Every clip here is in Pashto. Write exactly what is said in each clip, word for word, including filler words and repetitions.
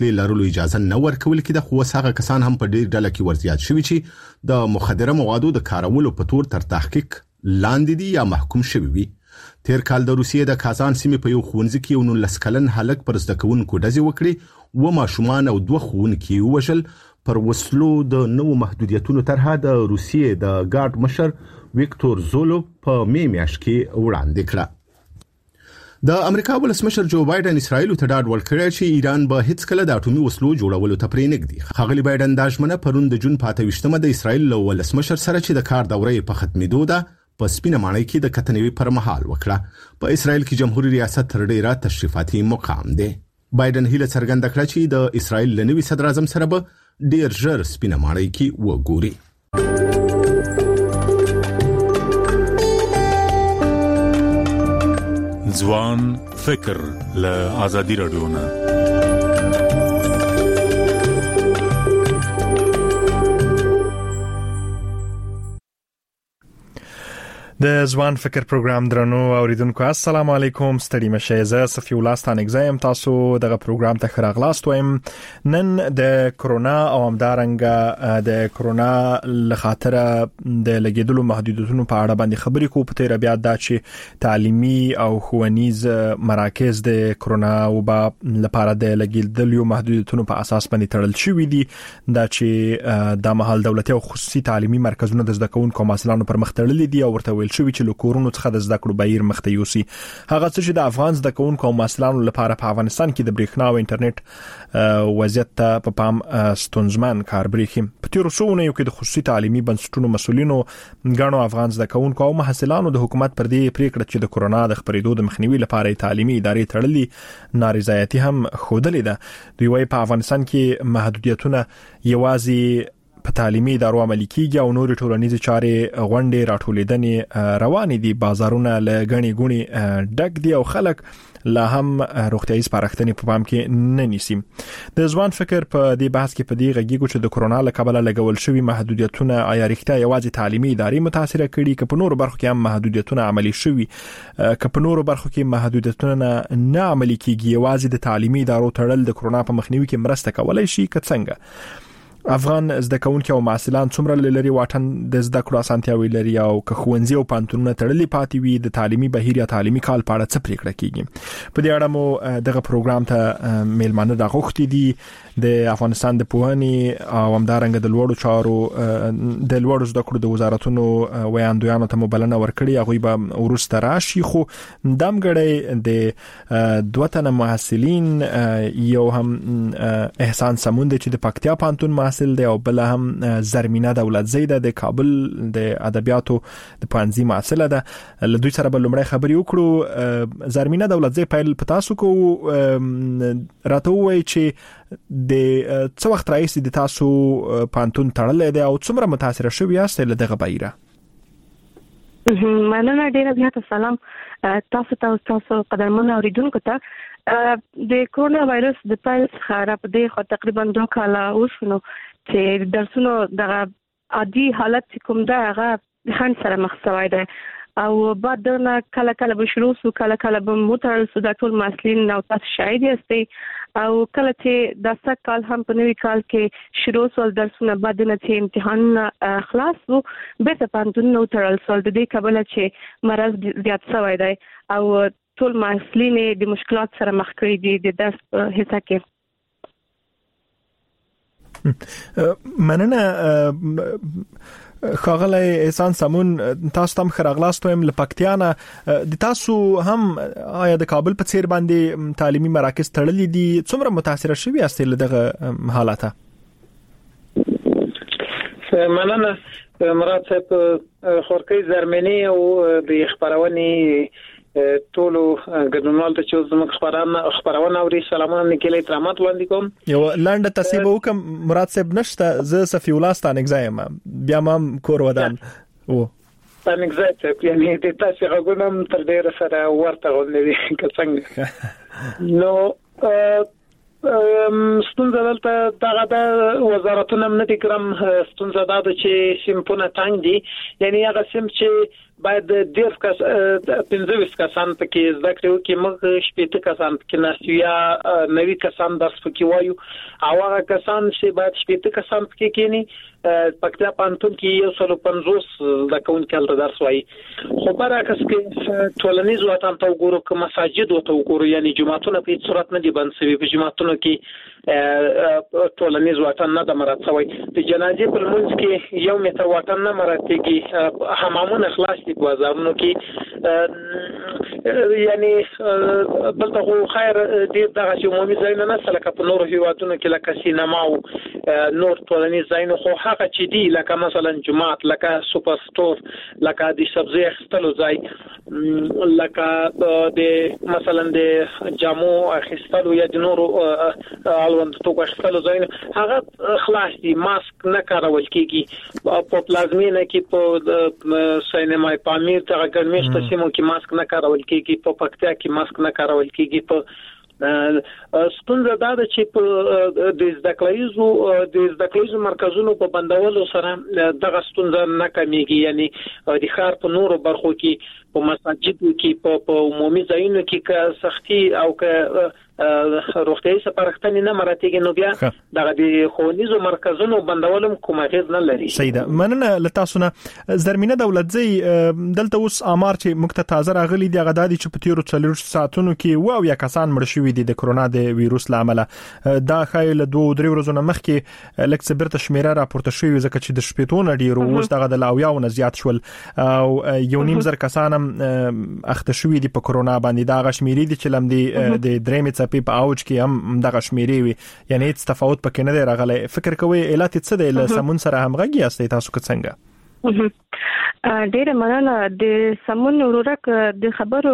د لرلو اجازه نه ورکول کېده، خو هغه کسان هم په ډېر ډله کې ورزیات شوي چې د مخدره موادو د کارولو په تور تر تحقیق لاندې دي یا محکوم شوي وي. تیر کال د روسیې د کازان سیمې په یو ښوونځي کې یو نولس کلن هلک پر زده کوونکو ډزې وکړې، و ماشومان او دوه ښوونکي ووژل. پر وسلو د نوو محدودیتونو طرحه د روسیې د ګارد مشر ویکتور زولو په می میاشت کې وړاندې کړه. د امریکا ولسمشر جو بایدن اسرائیل ته ډاډ ورکړی چې ایران به هیڅ کله د اټومي وسلو جوړولو ته پرې نږدي. ښاغلي بایدن دا ژمنه پرون د جون په اته ویشتمه د اسرائیل له ولسمشر سره چې د کار دورې په ختمېدو ده په سپینه ماڼۍ کې د کتنوي پر مهال وکړه. په اسرائیل کې جمهوریت ریاست تر ډیره تشریفاتي مقام دی. بایدن هیله څرګنده کړه چې د اسرائیل لنوي صدر اعظم سره به ډیر ژر سپینه ماڼۍ کې وګوري. ځوان فکر له آزادي رادیو نه د ځوان فکر پروګرام درنو اوریدونکو السلام علیکم. ستړي مشه. زه صفی الله ستانه زم تاسو دغه پروګرام ته خراغلاست وایم. نن د کرونا او همدارنګه د کرونا لخاطره د لګیدلو محدودیتونو په اړه باندې خبرې کوو. په تیر بیا دا چې تعلیمي او ښوونیز مراکز د کرونا وبا لپاره د لګیدلو محدودیتونو په اساس باندې تړل شوې دي. دا چې د محل دولتي او خصوصي تعلیمي مرکزونو د زده کوونکو مسلانو پر مخ تړلې دي او ورته شوی چې لکورونو څخه د زده کړو بهیر مخته یوسي. هغه څه چې د افغان زده کوونکو او مسلانو لپاره په افغانستان کې د برېښنا او انټرنیټ وضعیت ته په پام ستونزمن کار بریخي. په تیر څو یو کې د خصوصي تعلیمي بنسټونو مسولینو غاڼو افغان زده کوونکو او محصلانو د حکومت پر دې پریکړه چې د کرونا د خپرېدو د مخنیوي لپاره تعلیمي ادارې تړلې نارضایتي هم خودلې ده. دوی وايي په افغانستان کې محدودیتونه یوازې په تعلیمي ادارو عملي کیږي او نور ټولنیز چارې غونډې راټولېدنې روانې دي. بازارونه له غني غوني ډک دي او خلک لا هم روغتیايي سپارښتنې په پام کې نه نیسي. د ځوان فکر په دې بحث کې په دې غږیږو چې د کرونا له کبله لګول شوی محدودیتونه آیا رښتیا یوازې تعلیمي ادارې متاثر کړي که په نورو برخو کې هم محدودیتونه عملي شوي، که په نورو برخو کې محدودیتونه نه عملي کیږي یوازې د تعلیمي ادارو تړل د کرونا په مخنیوي کې مرسته کولای شي که څنګه؟ افغان زده کوونکو او معلمان څومره لري واټن د زده کړو اسانتیاوي لري او که ښوونځي او پانتونونه تړلي پاتې وي د تعلیمي بهیر یا تعلیمي کال په اړه څه پریکړه کیږي. په دې اړه مو دغه پروګرام ته میلمانه راغوښتي دي د افغانستان د پوهنې او همدارنګه د لوړو چارو د لوړو زده کړو د وزارتونو ویاندویانو ته مبلنه ورکړي. هغه به ورسته راشي خو دمګړی د دوه تنه محصلین یو هم احسان سمون چې د پکتیا پانتون محصل دی او بل هم زرمینه دولت زیده د کابل د ادبیاتو د پانزي محصله ده. له دوی سره به لومړی خبرې وکړو. زرمینه دولت زی پیل پتاسو کو راته وای چې د څو وخت راځي د تاسو پانتون تړلې ده او څومره متاثر شوی یاست له دغه بایره؟ مننه ډیره زیاته. سلام تاسو ته تاسو قدرمن اوریدونکو ته. د کرونا وایرس د پیل څخه را په دې خو تقریبا دوه کاله وشو چې درسونو د عادي حالت کوم دا هغه خان سره مخ شوی دی او بعد نه کله کله به شروع سو کله کله به موټر سو د ټول مسلین نو تاسو شاید یاستئ او کله چې د سات کال هم په نوي کال کې شروع سول درسونه بعد نه چې امتحان خلاص وو به ته پانتون نو ترل سول د دې کبل چې مرز زیات شوی دی او ټول مسلین د مشکلات سره مخ کړي دي د درس په حصہ کې. مننه خاغله احسان سمون تاسو تم خراغلاست ويم لپکتیانه د تاسو هم آیا د کابل په څیر باندې تعلیمي مراکز تړلې دي څومره متاثر شوي است له دغه حالاته؟ مننه مراد صاحب. خورکۍ زرمنی او د خبرونې ټولو ګډونوال ته چې زموږ خبرونه خبرونه اوري سلامونه نکلي ترامات وړاندې کوم. یو لاندې تصیب وکم مراد صاحب نشته زه صفی الله ستانه اگزایم بیا مام کور ودان او ستانه اگزایم یعنی د تاسو غوښنم تر ډیره سره ورته غوښنه دي که څنګه. نو ستونزه دلته دغه د وزارتونو امنیت کرام ستونزه دا ده چې سیمپونه تنګ دي، یعنی هغه سیم چې باید ډیر کس پنځه کسان پکې زده کړو کې موږ شپږ کسان پکې ناسو یا نوي کسان درس پکې وایو، او هغه کسان چې باید شپږ کسان پکې کېني پکتیا پانتون کې یو سل پنځوس د کون کال درس وایي. خو برعکس کې ټولنیز وطن ته وګورو که مساجد ته وګورو، یعنی جماعتونه په هیڅ صورت نه دي بند شوي، په جماعتونو کې ټولنیز وطن نه د مراد شوی، د جنازې پر منځ کې یو متر وطن نه مراتېږي، حمامونه خلاص دي په بازارونو کې، یعنی بلته خو خیر ډېر دغه عمومي ځایونه نه لکه په نورو هیوادونو کې لکه سینما او نور ټولنیز ځایونه، خو هغه چې دي لکه مثلا جماعت، لکه سوپر سټور، لکه د سبزی اخیستلو ځای، لکه د مثلا د جامو اخیستلو یا د نورو الوند توکو اخیستلو ځایونه هغه خلاص دي، ماسک نه کارول کیږي. په پلازمینه کې په سینما پامیر ته ګرمشت سیمو کې ماسک نه کارول کیږي، په پکتیا کې ماسک نه کارول کیږي. په ستونزه دا ده چې په د زده کړیزو د زده کړیزو مرکزونو په بندولو سره دغه ستونزه نه کمیږي، یعنی د ښار په نورو برخو کې په مساجدو کې په عمومي ځایونو کې که سختي او که روغتیايي سپارښتنې نه مراتېږي، نو بیا دغه د ښوونیزو مرکزونو بندولم کوم اغېز نه لري. سیده مننه له تاسو نه. زرمینه دولتزی دلته اوس امر چې موږ ته تازه راغلي دي هغه د چې په تیرو څلور ساعتونو کې و او یا کسان مړ شوي دي د کرونا د وایروس لامل. دا خایل دوه درې ورځې مخکې لکه برته شمیره راپورته شوې ځکه چې د شپېتون ډیر اوس دغه د لاویاو نه زیات شول او یو نیم زر کسان اخته شوي دي په کرونا باندې. دا غشمیري دي چې لم دي د درېمې په اوج کې هم دغه شمیرې وي، یعنی هیڅ تفاوت پکې نه دی راغلی. فکر کوئ علت څه دی له سمون سره همغږي یاستئ تاسو که څنګه؟ ډېر مننه. د سمون ورورک د خبرو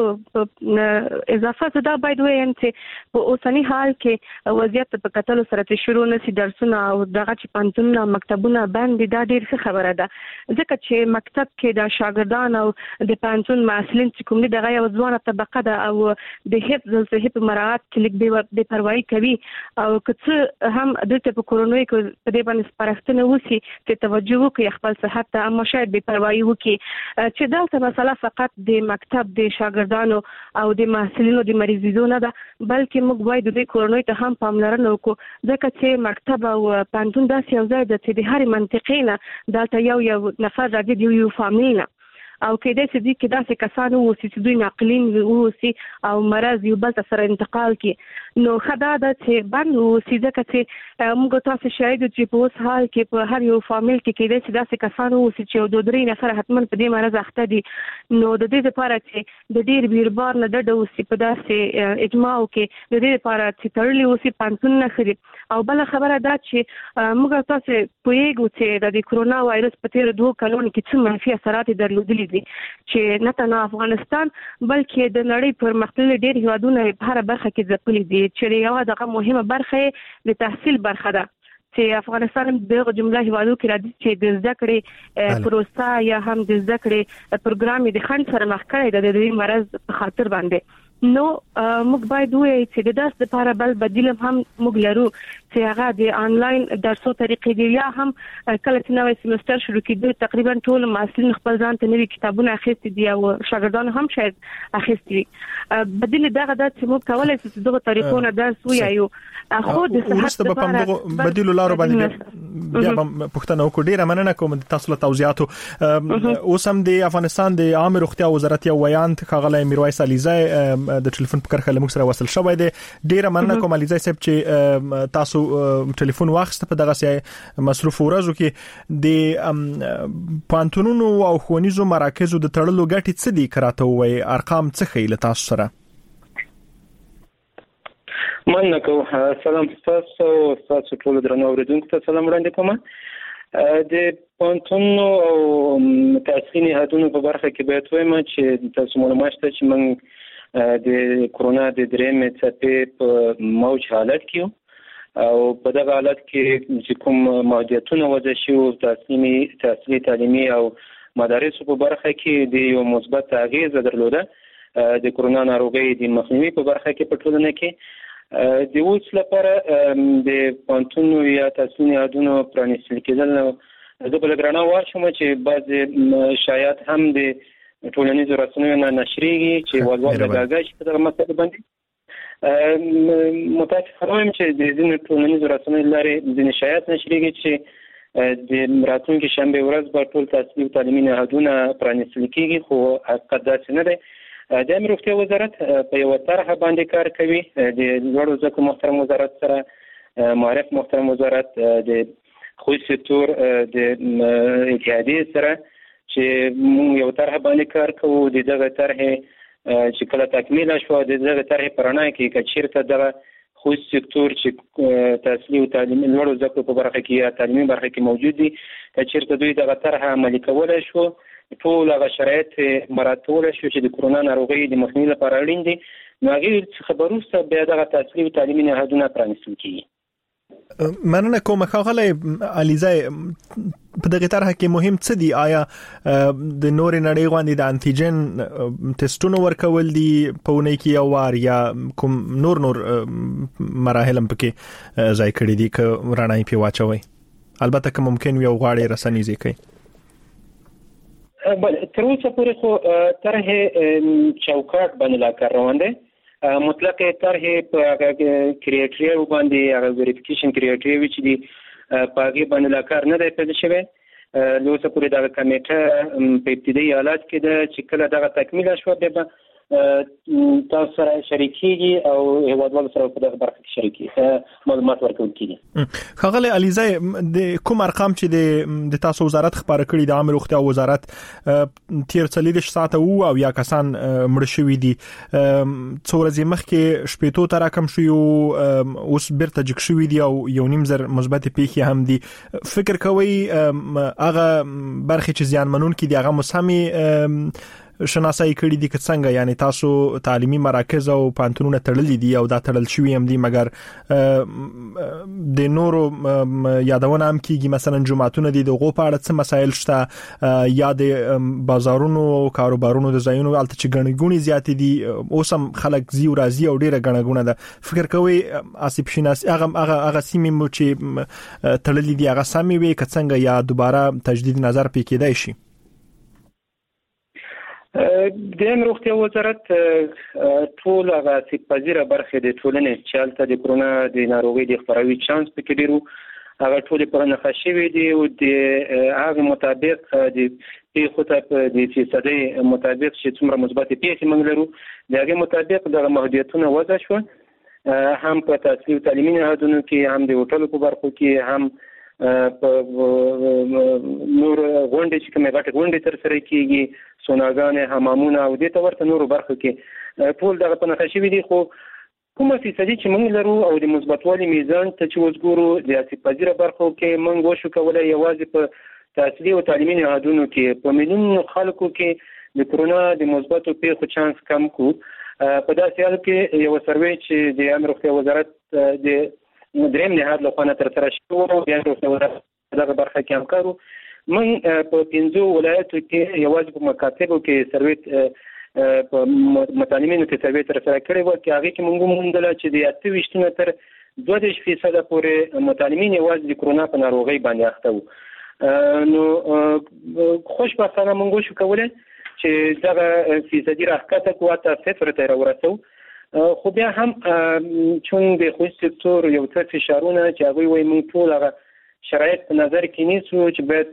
اضافه زده باید وایم چې په اوسنی حال کې وضعیت په کتلو سره چې شروع نشي درسونه او دغه چې پانتونونه مکتبونه باندې دا ډېر ښه خبره ده، ځکه چې مکتب کې د شاګردان او د پانتون محصلین چې کوم دي دغه یو ځوانه طبقه ده او د حفظ صحي په مراعات کې لیک بې پروايي کوي، او که څه هم دلته په کورونوي کې په دې باندې سپارښتنه وشي چې توجه وکړي خپل صحت ته، اما شاید بې پروايي وکړي چې دلته مسله فقط د مکتب د شاګردانو او د محصلینو د مریضیدو نه ده، بلکې موږ باید د کورونوي ته هم پاملرنه وکړو، ځکه چې مکتب او پانتون داسې یو ځای ده چې د هرې منطقې نه دلته یو یو نفر راځي، د یو فامیل نه، او کېدای شي چې داسې کسان ووسي چې دوی ناقلین ووسي او مرض یو بل ته سره انتقال کړي. نو ښه دا ده چې بند ووسي، ځکه چې موږ تاسو شاهد یو چې په اوس حال کې په هر یو فامیل کې کېدای شي داسې کسان ووسي چې یو دوه درې نفره حتما په دې مرض اخته دي. نو د دې لپاره چې د ډېر بیربار نه ډډه وسي په داسې اجماع کې، د دې لپاره چې تړلي وسي پانتون نه خري. او بل خبره دا چې موږ تاسو پوهیږو چې د کرونا وایرس په تیر دوه کلونو کې څه منفي اثرات درلودلي دي چې نه تنها افغانستان بلکې د نړۍ پر مختلف ډېر هیوادونه په هر برخه کې ځپلي دي، چې یو دغه مهمه برخه د تحصیل برخه ده چې افغانستان دغه جمله هیوادو کې راځي چې د زده کړې پروسه یا هم د زده کړې پروګرام د خنډ سره مخ کړی د دې مرض په خاطر باندې. نو موږ باید وایو چې د درس لپاره بل بدیل هم موږ لرو چې هغه د انلاین درسو طریقې دی، یا هم کله چې نوې سیمستر شروع کېږي تقریبا ټول محصلین خپل ځان ته نوي کتابونه اخیستي دي او شاګردان هم شاید اخیستي دي. بدیل دغه د چې موږ کولای شو دغه طریقونه درس وایو، خو د صحت لپاره بدیل لارو باندې بیا پښتنه وکړو. ډیره مننه کوم تاسو له توضیحاتو. اوس هم د افغانستان د عامه روغتیا وزارت یو ویان ښاغلی میرویس علیزی د ټلیفون په کرخه لموږ سره وصل شوی دی. ډیره مننه کوم علیزی صاحب چې تاسو ټلیفون واخیسته په دغه سي مصروف ورځو کې. د پانتونونو او ښوونیزو مراکزو د تړلو ګټې څه دي کراته وای ارقام څه خې له تاسو سره؟ مننه کوم. سلام تاسو تاسو ټول درنو اوریدونکو ته سلام وړاندې کوم. د پانتونو او تحصیلي هدونو په برخه کې باید وایم چې تاسو معلومات ته چې موږ د کرونا د درېمې څپې په موج حالت کې او په دغه حالت کې چې کوم محدودیتونه وضع شوي تحصیلي تحصیلي تعلیمي او مدارسو په برخه کې د یو مثبت اغیزه درلوده د کرونا ناروغۍ د مخنیوي په برخه کې په ټولنه کې. د اوس لپاره د پانتونو یا تاسو یادونو پرانیستل کېدل نو د بلګرانا واشم چې بعض شایعات هم د ټولنیزو رسنیو نه نشریږي چې والوال دغه چې په مسله باندې متاسفانه وایم چې د ځینو ټولنیزو رسنیو لارې ځینې شایعات نشریږي چې د راتلونکي شنبه ورځ به ټول تحصیلي او تعلیمي نهادونه پرانیستل کېږي، خو حقیقت داسې نه دی. د امنیت روغتیا وزارت په یو طرحه باندې کار کوي د لوړو زده کړو محترم وزارت سره، معرف محترم وزارت، د خصوصي سکتور د اتحادیې سره چې موږ یو طرحه باندې کار کوو. د دغه طرحې چې کله تکمیل شو د دغه طرحې پرانه کې کچیرته دغه خصوصي سکتور چې تحصیلي او تعلیمي لوړو زده کړو په برخه کې یا تعلیمي برخه کې موجود دي کچیرته دوی دغه طرحه عملي کولای شو، ټول هغه شرایط مراعاتول شو چې د کرونا ناروغي د مخنیوي لپاره اړین دي، نو هغه خبرو سره بیا دغه تحصیلي او تعلیمي نهادونه پرانیستل کیږي. مننه کوم ښاغلی علیزی، په دغه طرحه کې مهم څه دي؟ آیا د نور نړۍ غوندې د انټیجن ټیسټونو ورکول دي په ونې کې یو وار، یا کوم نور نور مراحل هم پکې ځای کړي دي که رڼا یې پې واچوي؟ البته که ممکن وي او غواړي رسنیزې کوي. بله تر اوسه پورې خو طرحې چوکاټ باندې لا کار روان دی. مطلق طرحې په کریټریو باندې هغه ویریفیکیشن کریټریو چې دي په هغې باندې لا کار نه دی پیدا شوی. له اوسه پورې دغه کمیټه په ابتدایي حالات کې ده چې کله دغه تکمیله شوه بیا به تاسو سره شریکېږي او هیوادوالو سره په دغه برخه کې شریکېږي معلومات ورکول کېږي. ښاغلی علیزی، د کوم ارقام چې د تاسو وزارت خپاره کړي د عامه روغتیا وزارت تیر څلوېښت ساعته وو او یا کسان مړه شوي دي، څو ورځې مخکې شپېتو ته راکم شوي وو، اوس بیرته جګ شوي دي او یو نیم زر مثبتې پیښې هم دي. فکر کوئ هغه برخې چې زیانمنونکي دي هغه مو سمې شناسایی کړي دي که څنګه؟ یعنی تاسو تعلیمي مراکز او پانتونونه تړلي دي او دا تړل شوي هم دي، مګر د نورو یادونه هم کیږي، مثلا جماعتونه دي، د هغو په اړه څه مسایل شته؟ یا د بازارونو او کاروبارونو د ځایونو هلته چې ګڼې ګوڼې زیاتې دي، اوس هم خلک ځي او راځي او ډېره ګڼه ګوڼه ده. فکر کوئ آسیب شناسي هغه هغه سیمې مو چې تړلي دي هغه سمې وي که څنګه، یا دوباره تجدید نظر پې کېدای شي؟ د امنیت روغتیا وزارت ټول هغه آسیب پذیره برخې د ټولنې چې هلته د کرونا د ناروغۍ د خپراوي چانس پکې ډېر و هغه ټولې پرنښه شوي دي او د هغې مطابق د پیښو ته په د فیصدۍ مطابق چې څومره مثبتې پیښې موږ لرو د هغې مطابق دغه محدودیتونه وضع شوه، هم په تحصیلي او تعلیمي نهادونو کې، هم د هوټلو په برخو کې، هم په نور غونډې چې کومې غټې غونډې ترسره کېږي، سوناګانې، حمامونه او دې ته ورته نورو برخو کې ټول دغه پنهخه شوي دي. خو کومه فیصدي چې موږ لرو او د مثبتوالي میزان ته چې اوس ګورو د آسیب پذیره برخو کې موږ وشو کولی یوازې په تحصیلي او تعلیمي نهادونو کې په میلیونونو خلکو کې د کرونا د مثبتو پیښو چانس کم کو. په داسې حال کې یو سروې چې د امنیت روغتیا وزارت د دریم نهاد له خوا نه ترسره شوی و، بیا د وزارت دغه برخه کې هم کار و. موږ په پنځو ولایتو کې یوازې په مکاتبو کې سروې په متعلمینو کې سروې ترسره کړې وه چې هغې کې موږ وموندله چې د اته ویشت نه تر دوه دېرش فیصده پورې متعلمین یوازې د کرونا په ناروغۍ باندې اخته وو. نو خوشبختانه موږ وشو کولی چې دغه فیصدي راښکته کړو، حتی صفر ته یې راورسوو. خو بیا هم چون د خصوصي سکتور یو څه فشارونه چې هغوی وایي موږ ټول هغه شرایط په نظر کې نیسو چې باید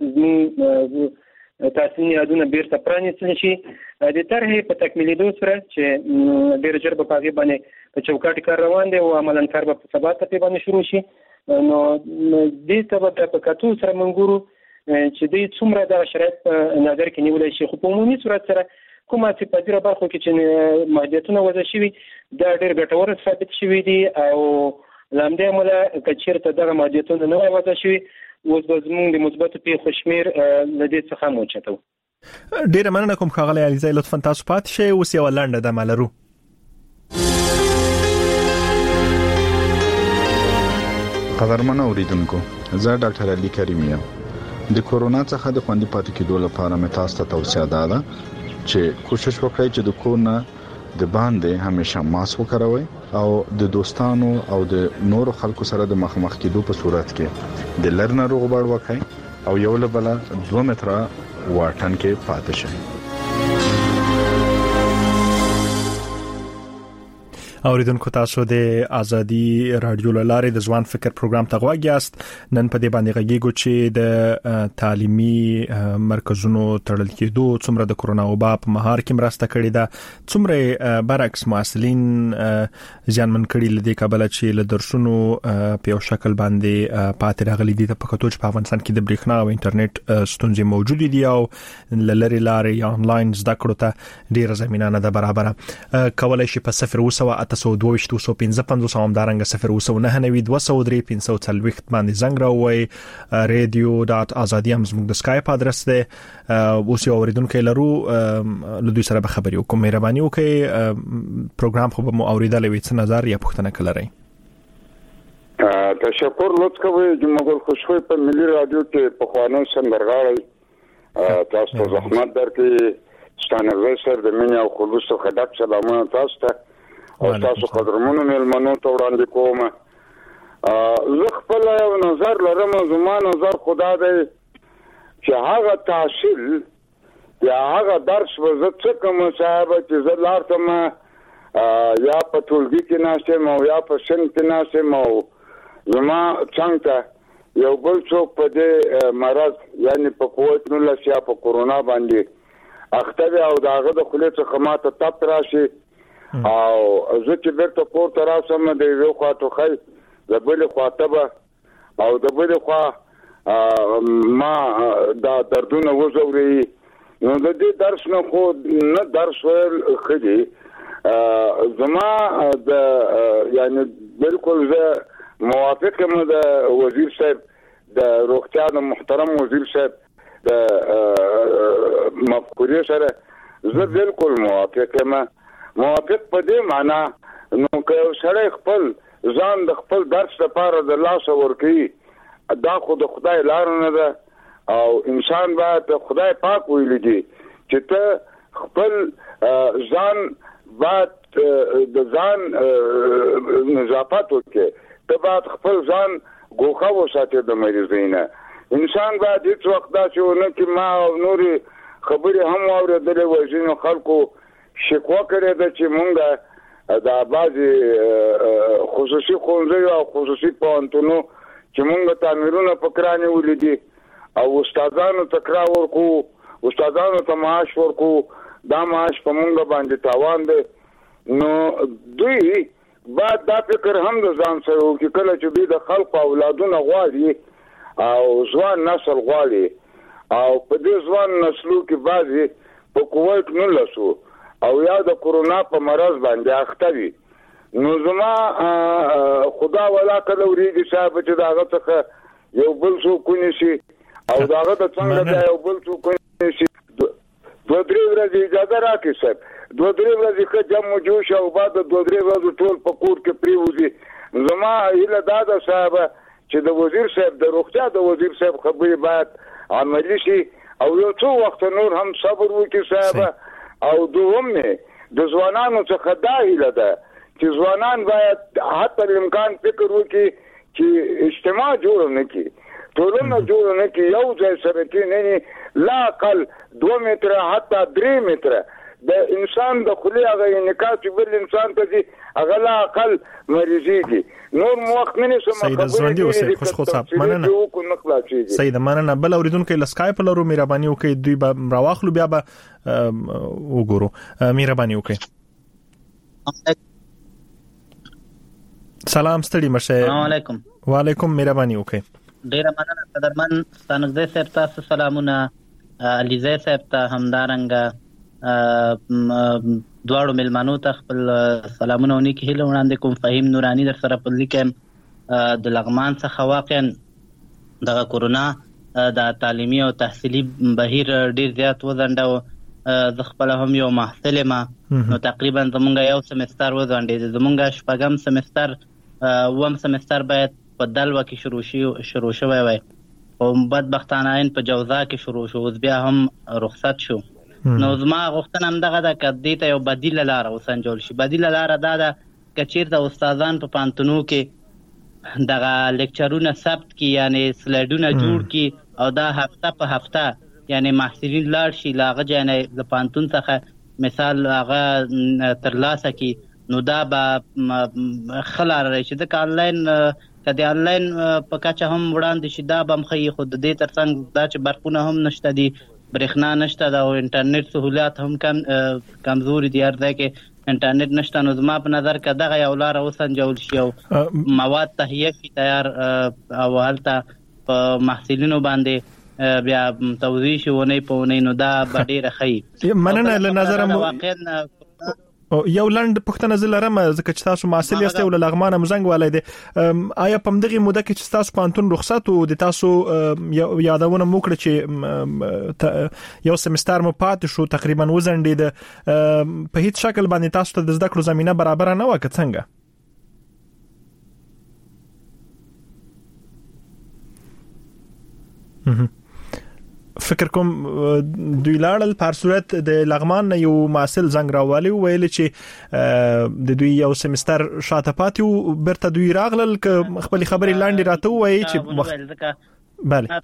زموږ تحصیلي نهادونه بیرته پرانیستل شي. د طرحې په تکمیلېدو سره چې ډېر ژر به په هغې باندې په چوکاټ کار روان دی او عملاً کار به په سبا ته پرې باندې شروع شي، نو دې ته به په کتو سره موږ ګورو چې دوی څومره دغه شرایط په نظر کې نیولی شي. خو په عمومي صورت سره کوم آسیب پذیره برخو کې چې محدودیتونه وضع شوي دا ډېر ګټور ثابت شوي دي او له همدې امله که چېرته دغه محدودیتونه نه وای وضع شوي اوس به زموږ د مثبتو پیښو شمېر له دې څخه هم اوچته و. ډېره مننه کوم ښاغلی علیزی، لطفا تاسو پاتې شئ. اوس یوه لنډه دمه لرو. قدرمن اوریدونکو، زه ډاکټر علي کریم یم. د کورونا څخه د خوندي پاتې کېدو لپاره مې تاسو ته توصیه ده چې کوشش وکړئ چې د کور نه د باندې همیشه ماسک وکاروئ او د دوستانو او د نورو خلکو سره د مخامخ کېدو په صورت کې د لر ناروغ بار وکړئ او یو له بل دوه متره واټن کې پاتې شئ. اوریدونکو تاسو د ازادي رادیو لاره د ځوان فکر پروګرام ته غواړئ یاست. نن په دې باندې غږیږو چې د تعلیمي مرکزونو تړل کېدو څومره د کرونا وبا په مهار کې مرسته کړې ده، څومره برعکس مسؤلین ځانمن کړي لدی کابل چې له درسونو په یو شکل باندې پاتې راغلي دي. په کتو چې په افغانستان کې د برېښنا او انټرنیټ ستونزې موجود دي او لری لارې یا انلاین زده کړو ته ډیره زمينه نه ده برابره. کولای شي په صفر وسو تاسو دوه وشت وسو پنځه پنځوس هم دارنګ صفر وسو نه نوي دوه سو درې پنځه سو څلويخت باندې زنګ راوي. رادیو ډاټ ازادي هم زموږ د اسکایپ ادرس ده. اوس یو اوریدونکو لرو له دوی سره به خبري وکم. مهرباني وکړئ پروګرام خو به مو اوریدل وي څه نظر یا پوښتنه کولای. تشکر لطف کوي چې موږ خوشخوي په ملي رادیو کې په خوانو سندرغاړي تاسو ته زحمت درکې ستانه سره د مینه او خلوص خدمت سلامونه تاسو ته او تاسو قدرمنو ملمنو ته وړاندې کوم. زه خپل یو نظر لرم، زما نظر خدا دی چې هغه تحصیل یا هغه درس به زه څه کوم صاحب چې زه لارتم یا په ټولګي کې ناستم او یا په سن کې ناستم او زما څنګه یو بل څوک په دې مرض یعنی په کووډ نولس یا په کورونا باندې اخته او داغه د خولې څخه ماته تپ راشي او زه چې بیرته کور ته راسم د یو خواته خی د بل خواته به او د بل خوا ما دا دردونه وزوري نو د دې درس نه خو نه درس ول خدي زما د یعنی بالکل زه موافق یم د وزیر صاحب د روغتیا د محترم وزیر صاحب د مفکورې سره زه بالکل موافق یم. موافق په دې معنا نو که سړی خپل ځان د خپل درس لپاره د لاس ورکړي دا خو د خدای لار نه ده او انسان باید خدای پاک ویل دي چې ته خپل ځان باید د ځان نظافت وکړي، ته باید خپل ځان ګوښه وساتې د مریضۍ نه. انسان باید هیڅ وخت داسې ونه کړي. ما او نورې خبرې هم واورېدلې وای ځینو خلکو شکوه کړې ده چې مونږ د بعضې خصوصي ښوونځیو او خصوصي پوهنتونو چې مونږ تعمیرونه په کرانې ولیدي او استادانو ته کرا ورکو، استادانو ته معاش ورکو، دا معاش په مونږ باندې تاوان دی. نو دوی باید دا فکر هم د ځان سره وکړي کله چې دوی د خلکو اولادونه غواړي او ځوان نسل غواړي او په دې ځوان نسلو کې بعضې په کووډ نولسو او یا د کرونا په مرض باندې اخته وي. نو زما خدا ولا کله ورېږي صاحب چې داغه څخه یو بل څوک ونیسي او داغه ته څنګه یو بل څوک ونیسي. دوه درې ورځې اجازه راکړي صاحب، دوه درې ورځې ښه جم و جوش او بعد دوه درې ورځې ټول په کور کې پرېوځي. زما هیله دا ده صاحب چې د وزیر صاحب د روغتیا د وزیر صاحب خبرې باید عملي شي او یو څو وخت نور هم صبر وکړي صاحب. او دوم د ځوانانو څخه دا هیله ده چې ځوانان باید حتی الامکان فکر وکړي چې اجتماع جوړ نه کړي، ټولنه جوړ نه کړي، یو ځای سره کېني لا اقل دوه متره حتی درې متره د انسان د خولې هغه انعکاس چې بل انسان ته دي هغه لا اقل مریضېږي. نور مو وخت نه نشم خبرې خوش خو صاحب مننه سید مننه. بل اوریدونکو له اسکایپ لرو مهرباني وکړئ دوی به راواخلو بیا به وګورو. مهرباني وکړئ. سلام ستړي مشه. السلام علیکم. وعلیکم مهرباني وکړئ. ډیره مننه قدرمن ستانګزه صاحب تاسو سلامونه علیزه صاحب ته همدارنګ دواړو ملمانو ته خپل سلامونه ونی کې هیله وړاندې کوم. فهیم نورانی در سره په لیکم د لغمان څخه واقعا د کورونا د تعلیمي او تحصیلي بهیر ډیر زیات وزنده. زه خپل هم یو محصل ما نو تقریبا زمونږ یو سمستر وزنده، زمونږ شپږم سمستر وم سمستر باید په دلوا کې شروع شي شروع شوی وای او بدبختانه ان په جوزا کې شروع شو، اوس بیا هم رخصت شو. نو زما غوښتنه هم دغه د کدی ته یو بدیل لار وسنجول شي. بدیل لار دا ده کچیر د استادان په پانتونو کې دغه لیکچرونه ثبت کی یعنی سلایډونه جوړ کی او دا هفته په هفته یعنی محصلین لاړ شي لاغه یعنی د پانتون څخه مثال هغه ترلاسه کی نو دا به خلار راشي د آنلاین کدی آنلاین په کچه هم وړاندې شي دا به مخې خود دې ترڅنګ دا چې برقونه هم نشته دي برېښنا نشته دا او انټرنیټ سہولیات هم کم کمزوري دي هر ځای کې انټرنیټ نشته. نو زما په نظر کې دغه یو لار وسنجول شي او مواد تهیه کی تیار او هلته په محصلینو باندې بیا توضیح شونه پونه نو دا ډیره ښه مننه له نظر واقعا یو لند پښتنه زلرم ځکه چې تاسو معسل یاست او لغمانه مزنګ والي دي آیا په دغه موده کې چې تاسو پانتون رخصت او د تاسو یادونه موکړه چې یو سمستر مو پات شو تقریبا وزنډید په هیڅ شکل باندې تاسو ته د زده کړو زمينه برابر نه وکړه څنګه؟ فکر کوم دوی لاړل په صورت د لغمان یو معسل زنګ راوالي ویل چې د دوی یو سمستر شاته پاتې برته دوی راغلل ک خپل خبري لاندې راته وایي چې مخ... بله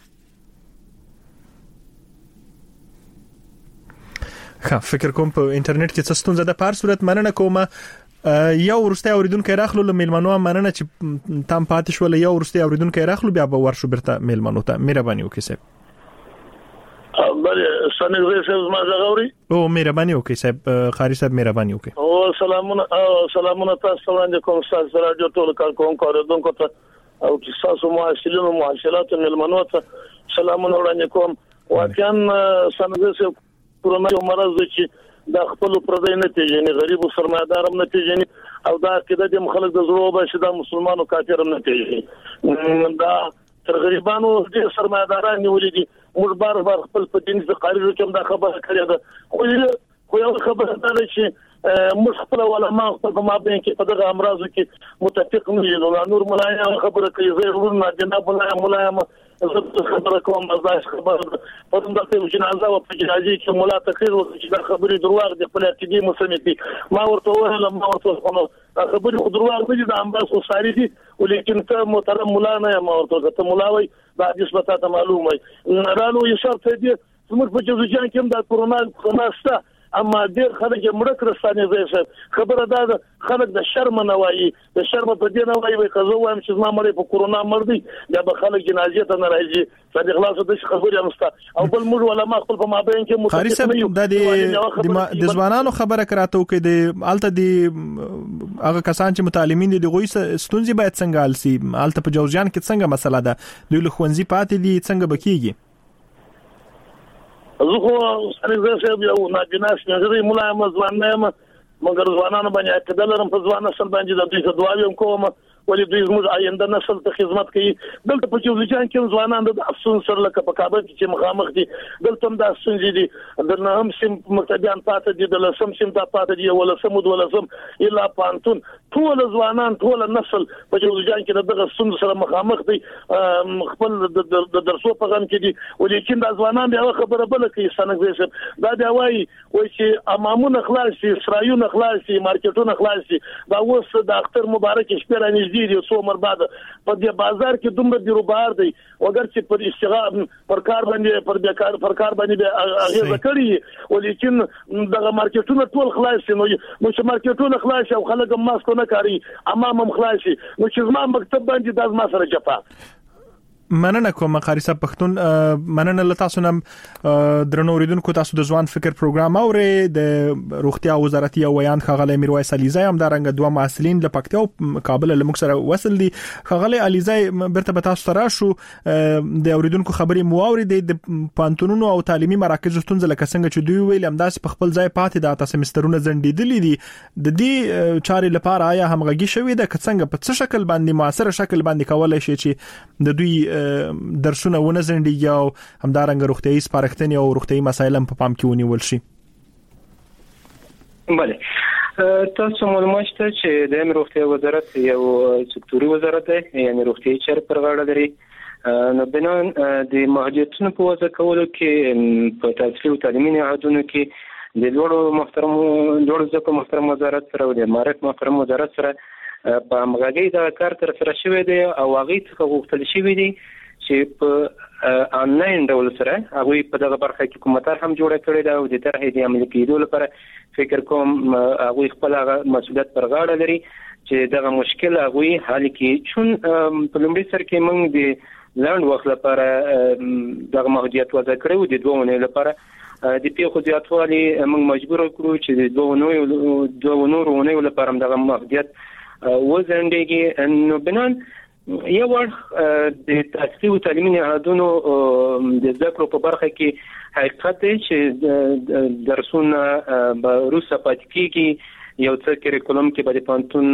ښه فکر کوم په انټرنیټ کې څه ستونزه ده په صورت مننه کوم یو ورسته اوریدونکو راخلو له میلمنو مننه چې تام پاتې شول یو ورسته اوریدونکو راخلو بیا به ورشو برته میلمنو ته مهرباني وکړئ صاحب. بله سنګ زه ما زغوري او مهرباني وکړئ صاحب خاري صاحب مهرباني وکړئ. او سلامونه سلامونه تاسو باندې کوم تاسو راډیو ټول کار کوم کوردونکو ته او تاسو معاشرینو معاشرات ملمنو ته سلامونه وړاندې کوم. واقعا سنګ زه کرونا یو مرض چې د خپل پردې نه پیژني غریب او سرمایدار هم نه پیژني او دا کېده د مخالف د زړه به شي د مسلمانانو کافر هم نه پیژني دا تر غریبانو د سرمایداران نیولې دي موږ بار بار خپل په دین د قاریزو کې دا خبره کړې ده خو خو یو خبره ده چې موږ خپل علماء په مابین کې په دغه امراضو کې متفق نه یو نور ملایان خبره کوي زه ورونه جناب الله ملایم زه خبره کوم مزاج خبره په دغه په جنازه او په جنازه کې مولا تقریر وکړي چې دا خبره دروغ دي په لکه دي مسلمتي ما ورته ویل ما ورته خو خبره خو دروغ نه دي د امراض خو ساري دي ولیکن ته محترم مولا نه ما ورته ته مولا وي دا نسبت ته معلومه رانو یو شرط دی زموږ په جوزجان کې د کورونا خلاصه اما ډیر خلک مړ کړستانه زې خبره ده خلک د شرم نه وایي د شرم په دې نه وایي قزو وایم چې ما مړ په کورونا مړ دي دا به خلک جنازه ته نه راځي صدق خلاص د خبرې امستا او بل موږ علماء خپل په مابین کې متفق د د ځوانانو خبره کراته کې د الته د هغه کسان چې متعلمین دي د غوي ستونزې باید څنګه السي الته په جوزجان کې څنګه مسله ده دوی له خوندزي پاتې دي څنګه بکیږي زه خو سره زه یو ناجناس نظر مولا مزوان نه مګر ځوانانو باندې اعتدال لرم په ځوان نسل باندې د دوی دعاوې کوم ولې دوی زموږ آینده نسل ته خدمت کوي دلته په جوزجان کې ځوانان د افسون سره لکه په کابل کې چې مخامخ دي دلته هم د افسون دي د نهم سیم مقتدیان پاتې دي د لسم سیم د پاتې دي ولا سمود ولا سم الا پانتون ټول ځوانان ټول نسل په جوزجان کې دغه افسون سره مخامخ دي خپل د درسو په غن کې دي ولیکن د ځوانان به خبره بل کوي سنګ دا دی وایي وایي چې امامونه خلاص شي اسرایونه خلاص شي مارکیټونه خلاص شي دا اوس د اختر مبارک شپه رانیږي دي څو مر بعد په دې بازار کې دومره دی روبار دی وګر چې پر اشتغال پر کار باندې پر بیکار پر کار باندې هغه ذکرې ولیکن دغه مارکیټونه ټول خلاص نو نو چې مارکیټونه خلاص او خلک ماسک نه کاری امام خلاص نو چې زما مکتب باندې د ما سره جپا مننه کوم قاری صاحب پښتون مننه له تاسو نن درنو اوریدونکو تاسو د ځوان فکر پروګرام اوري د روغتیا وزارت یو ویان خغله میرویس علیزای هم درنګ دوه مسلین له پکتیو کابل له مکسره وصل دي خغله علیزای برته به تاسو ترا شو د اوریدونکو خبري مو اوري د پانتونونو او تعلیمي مراکز ستونزه لکه څنګه چې دوی ویل هم داس په خپل ځای پاتې د تاسو سمسترونه زندیدلې دي د دې چارې لپاره آیا همغږي شوې ده که څنګه په څه شکل باندې موثر شکل باندې کولای شي چې د دوی درسونه ونه زندګي او همدارنګ روغتيایي سپارښتنې او روغتيایي مسایل په پام کې ونیول شي. بله تاسو معلومات شته چې د روغتیا وزارت یو سکتوري وزارت دی یعنی روغتيایي چارې پر غاړه لري نو بنان د محدودیتونو په وضع کولو کې په تحصیلي او تعلیمي نهادونو کې د لوړو محترم لوړو زده کړو محترم وزارت سره او د امارت محترم وزارت سره په همغږۍ دا کار تر سره شوی دی او هغه څخه غوښتل شوی دی چې په انلاین ډول سره هغه په دغه برخه کې کومتار هم جوړ کړی دا او د طرحې د عملي کېدو لپاره فکر کوم هغه خپل مسؤلیت پر غاړه لري چې دغه مشکل هغه حل کړي. چون په لومړي سر کې موږ د لاند وخت لپاره دغه محدودیت وضع کړو د دوه ونې لپاره د پیښو زیاتوالی موږ مجبور کړو چې د دوه ونې دوه نورو لپاره دغه محدودیت وزندګي. نو بنان یو وخت د تحصیلي او تعلیمي نهادونو د زده کړو په برخه کې حقیقت دی چې درسونه به وروسته پاتې کېږي، یو څه کریکولم کې به د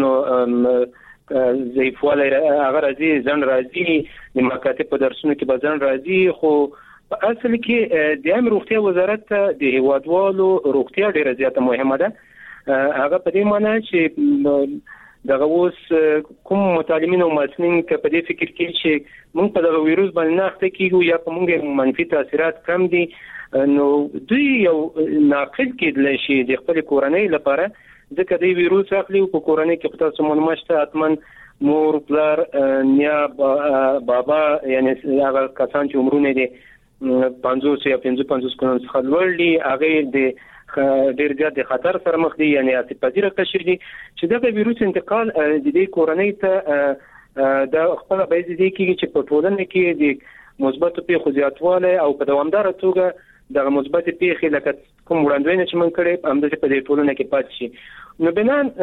پوهنتون ضعیفوالی هغه راځي، ځنډ راځي، د مکاتب په درسونو کې به ځنډ راځي، خو په اصل کې د عامه روغتیا وزارت ته د هیوادوالو روغتیا ډیره زیاته مهمه ده. هغه په دې معنی چې دغه اوس کوم متعلمین او محصلین ک په دې فکر کې چې موږ په دغه ویروس باندې نه اخته کیږو یا په موږ منفي تاثیرات کم دي، نو دوی یو ناقل کېدل شي د خپل کورنۍ لپاره، ځکه د ویروس اخلي او په کورنۍ کې تاسو معلومات شته اتمن مور پلار نیا بابا یعنی هغه کسان چې عمرونه دي پنځوس یا پنځه پنځوس کلن څخه لوړ دي هغه د ډیر زیات د خطر سره مخ دي، یعنی اصلي قشر دي چې دغه ویروس انتقال د دې کورنۍ ته د خپل بیز دي کې چې په ټولنه کې د مثبت پیښو زیاتوالی او په دوامدار توګه د مثبت پیښې لکه کوم وړاندوینه چې من کړې هم د په دې ټولنه کې پاتې شي. نو بنان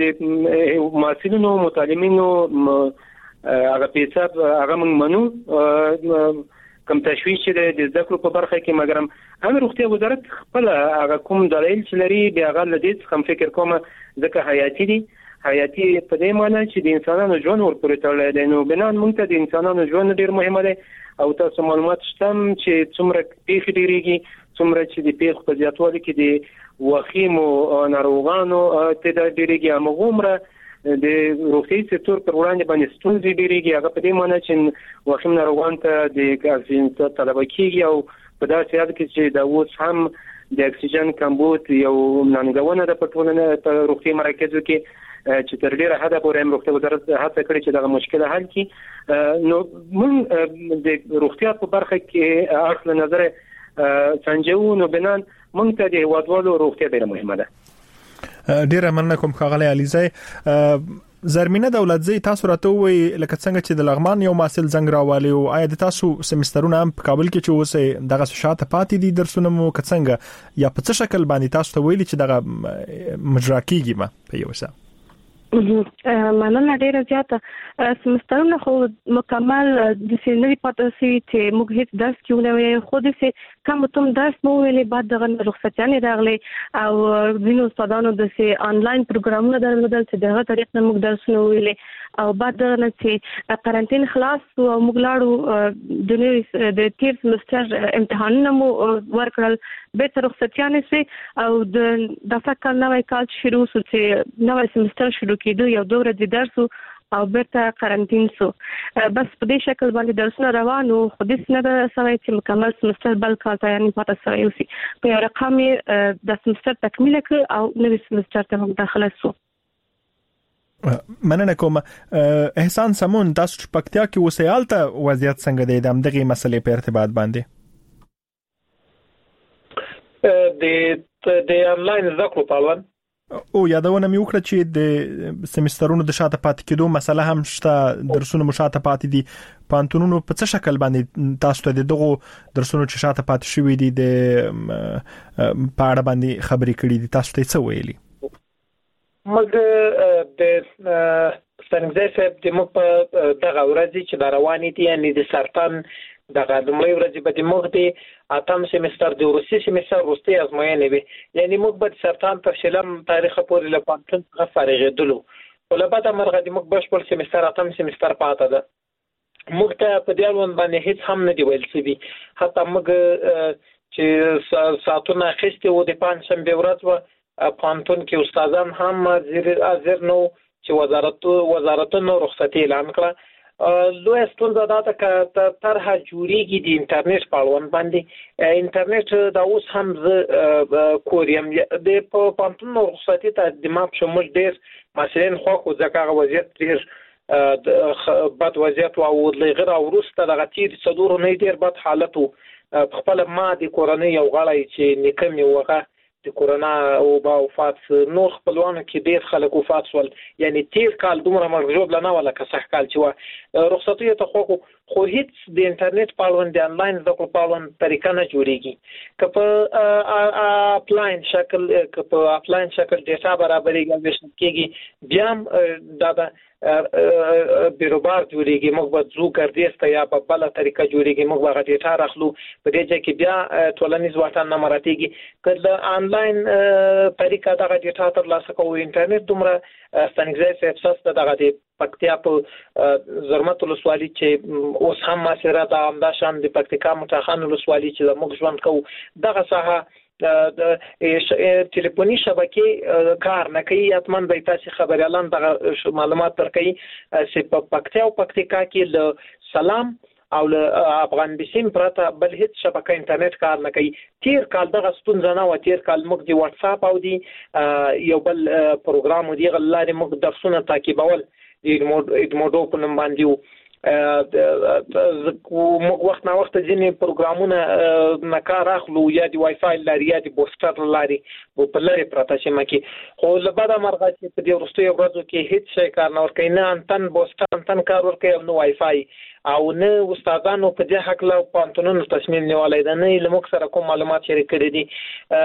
د محصلینو متعلمینو هغه پیساب هغه من منو کم تشویش چې د زده کړو په برخه کې، مګرم عامه روغتیا وزارت خپل هغه کوم دلایل چې لري بیا هغه لدې څخه فکر کوم ځکه حیاتي دي. حیاتي په دې معنی چې د انسانانو ژوند ورپورې تړلی دی. نو بنان موږ ته د انسانانو ژوند ډیر مهمه دی او تاسو معلومات شته چې څومره پیښې ډیریږي، څومره چې د پیښو په زیاتوالي کې د وخیمو ناروغانو تعداد ډیریږي، همغومره د روغتیايي سکتور پر وړاندې باندې ستونزې ډیریږي. هغه په دې معنی چې وخیم ناروغان ته د اکسیجن طلب کیږي او په داسې حال کې چې دا اوس هم د اکسیجن کمبود یو ننګونه ده په ټولنه په روغتیايي مراکزو کې چې تر ډیره حده پورې روغتیا وزارت هڅه کړې چې دغه مشکل حل کړي. نو موږ د روغتیا په برخه کې اړخ له نظر سنجو، نو بنان موږ ته د هیوادوالو روغتیا ډیره مهمه ده. ډیره مننه کوم ښاغلی علیزی. زرمینه دولتزی تاسو راته وی لکه څنګه چې د لغمان یو محصل زنګ راوالي او آیا د تاسو سمسترونه هم په کابل کې چې اوسه دغه شاته پاتې دي درسونه مو کڅنګ یا په څه شکل باندې تاسو ته ویلي چې دغه مجرا کیږي ما په یو څه مننه ډیره زیاته سمسترونه خو مکمل د سینری پاتې سي چې موږ هیڅ درس کېونه خو د سي کوم تم درس مو ویلې بعد دغه رخصتیانه راغلي او وینو استادانو د سي انلاین پروګرامونه درلودل چې دغه طریق نه موږ درسونه ویلې او بعد دغه چې قرنټین خلاص او موږ لاړو د د تیر سمستر امتحانونه مو ورکړل به رخصتیانه سي او د دغه کال نوې کال شروع شو چې نوې سمستر شروع کېدو یو دوه ورځې درس او بیرته قرنټین سو. بس په دې شکل باندې درسونه روانو خو د سنه د سوي چې مکمل سمستر بل کال ته یعنی پاتې سوي اوسي په یو رقم د سمستر تکمیل کړ او نوې سمستر ته هم داخله سو. مننه کوم. احسان سمون تاسو په پکتیا کې وسیالته وضعیت څنګه دی د دغه مسلې په ارتباط باندې؟ د د انلاین زده کړو په اړه او یادونه مې وکړه چې د سمسترونو د شاته پاتې کېدو مسله هم شته، درسونه مشاته پاتې دي، پانتونونو په څه شکل باندې تاسو ته دغه درسونه چې شاته پاتې شوی دي د پاړه باندې خبرې کړې دي، تاسو ته څه ویلي؟ موږ د څنګه چې د موږ په دغه ورځ چې د رواني دي یعنی د سرطان دغه د مې ورځ به د موږ د اتم سمستر د روسي سمستر وروستي ازموینه وي، یعنی موږ به سرطان په شلم تاریخ پورې له پانتون څخه فارغېدلو ولبد مرغه د موږ بشپړ سمستر اتم سمستر پاته ده. موږ ته په دې اړوند باندې هیڅ هم نه دی ویل شوی، حتی موږ چې ساعتونه اخیستي وو د پنځم ورځ و پانتون کې استادان هم حاضر نو چې وزارت وزارتونو رخصتي اعلان کړه لوی ستونزه دا ده چې طرحه جوړیږي د انټرنیټ په اړوند باندې انټرنیټ دا اوس هم زه کوریم د پانتون رخصتي ته د ماپ شمول ډیر مثلا خو خو ځکه وضعیت ډیر بد وضعیت او لغیر او وروسته دغه تیر صدور نه ډیر بد حالت او خپل ما د کورنۍ یو غړی چې نکم یو وغه د کورونا او با وفات نور خپلوانو کې ډیر خلک وفات شول یعنی تیر کال دومره مرګ نه ولا که صح کال چې رخصتي ته خو خو هیڅ د انټرنیټ په اړوند د انلاین د په اړوند طریقه نه جوړیږي که په اپلاین شکل که په اپلاین شکل ډیټا برابرېږي ویشن کېږي بیا دا د بیروبار جوړیږي موږ به زو ګردیسته یا په بل طریقه جوړیږي موږ به ډیټا راخلو په دې ځای کې بیا ټولنیز واټن نه مراتېږي کله انلاین طریقه دغه ډیټا تر لاسه کوو انټرنیټ دومره ستنګځای سیفسس دغه د پکتیا په زرمت ولسوالي چې اوس هم مسیره د همدا شان د پکتیکا متخان ولسوالي چې موږ ژوند کوو دغه ساحه د ټلیفوني شبکې کار نه کوي اتمن به تاسو خبريالان دغه معلومات درکړي چې په پکتیا او پکتیکا کې ل سلام او له افغان بسیم پرته بل هیڅ شبکه انټرنیټ کار نه کوي تیر کال دغه ستونزه نه و تیر کال موږ دی واتس اپ او دی یو بل پروګرام دی غلاره موږ درسونه تعقیبول د موډو په نوم باندې موږ وخت نه وخت ځینې پروګرامونه نه کار اخلو یا د وای فای لري یا د بوستر لري په لری پراته شمه کې خو لبدا مرغه چې په دې ورستو ورځو کې هیڅ شي کار نه ور کوي نه انتن بوستر انتن کار ور کوي نو وای فای او نه استادانو په دې حق له پانتونونو تصمیم نیولای دا نه لمک سره کوم معلومات شریک کړي دي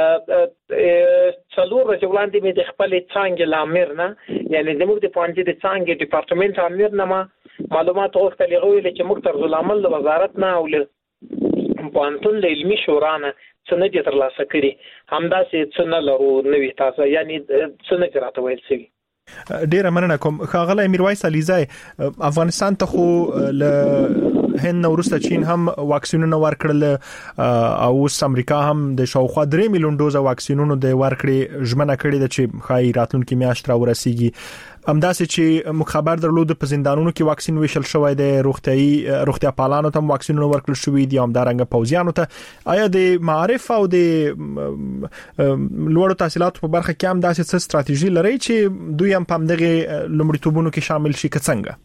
څلور ورځې وړاندې مې د خپل څنګه لامر نه یعنی د موږ د پانتي د څنګه ډپارټمنټ امیر نه ما معلومات اوختلې غوې چې موږ طرز العمل د وزارت نه او له پانتون د علمي شورا نه څه نه دي ترلاسه کړي همداسې څه نه لرو نوې تاسو یعنی څه نه راته ویل شي ډیره مننه کوم خاغله میرویس علیزای افغانستان ته خو له هند نورسته چین هم واکسینونه ورکړل او اوس امریکا هم د شاوخوا درې میلیون ډوزه واکسینونو د ورکړې ژمنه کړې ده چې خای راتلونکي میاشت را ورسیږي همداسې چې مخابر درلود په زندانونو کې واکسین ویشل شوی دی روغتيایي روغتیا پالانو ته واکسینونه ورکړل شوی دي همدارنګه پوځیانو ته آیا د معارف او د لوړو تحصیلاتو په برخه کې هم داسې څه ستراتیژي لري چې دوی هم په دغه لومړیتوبونو کې شامل شي که څنګه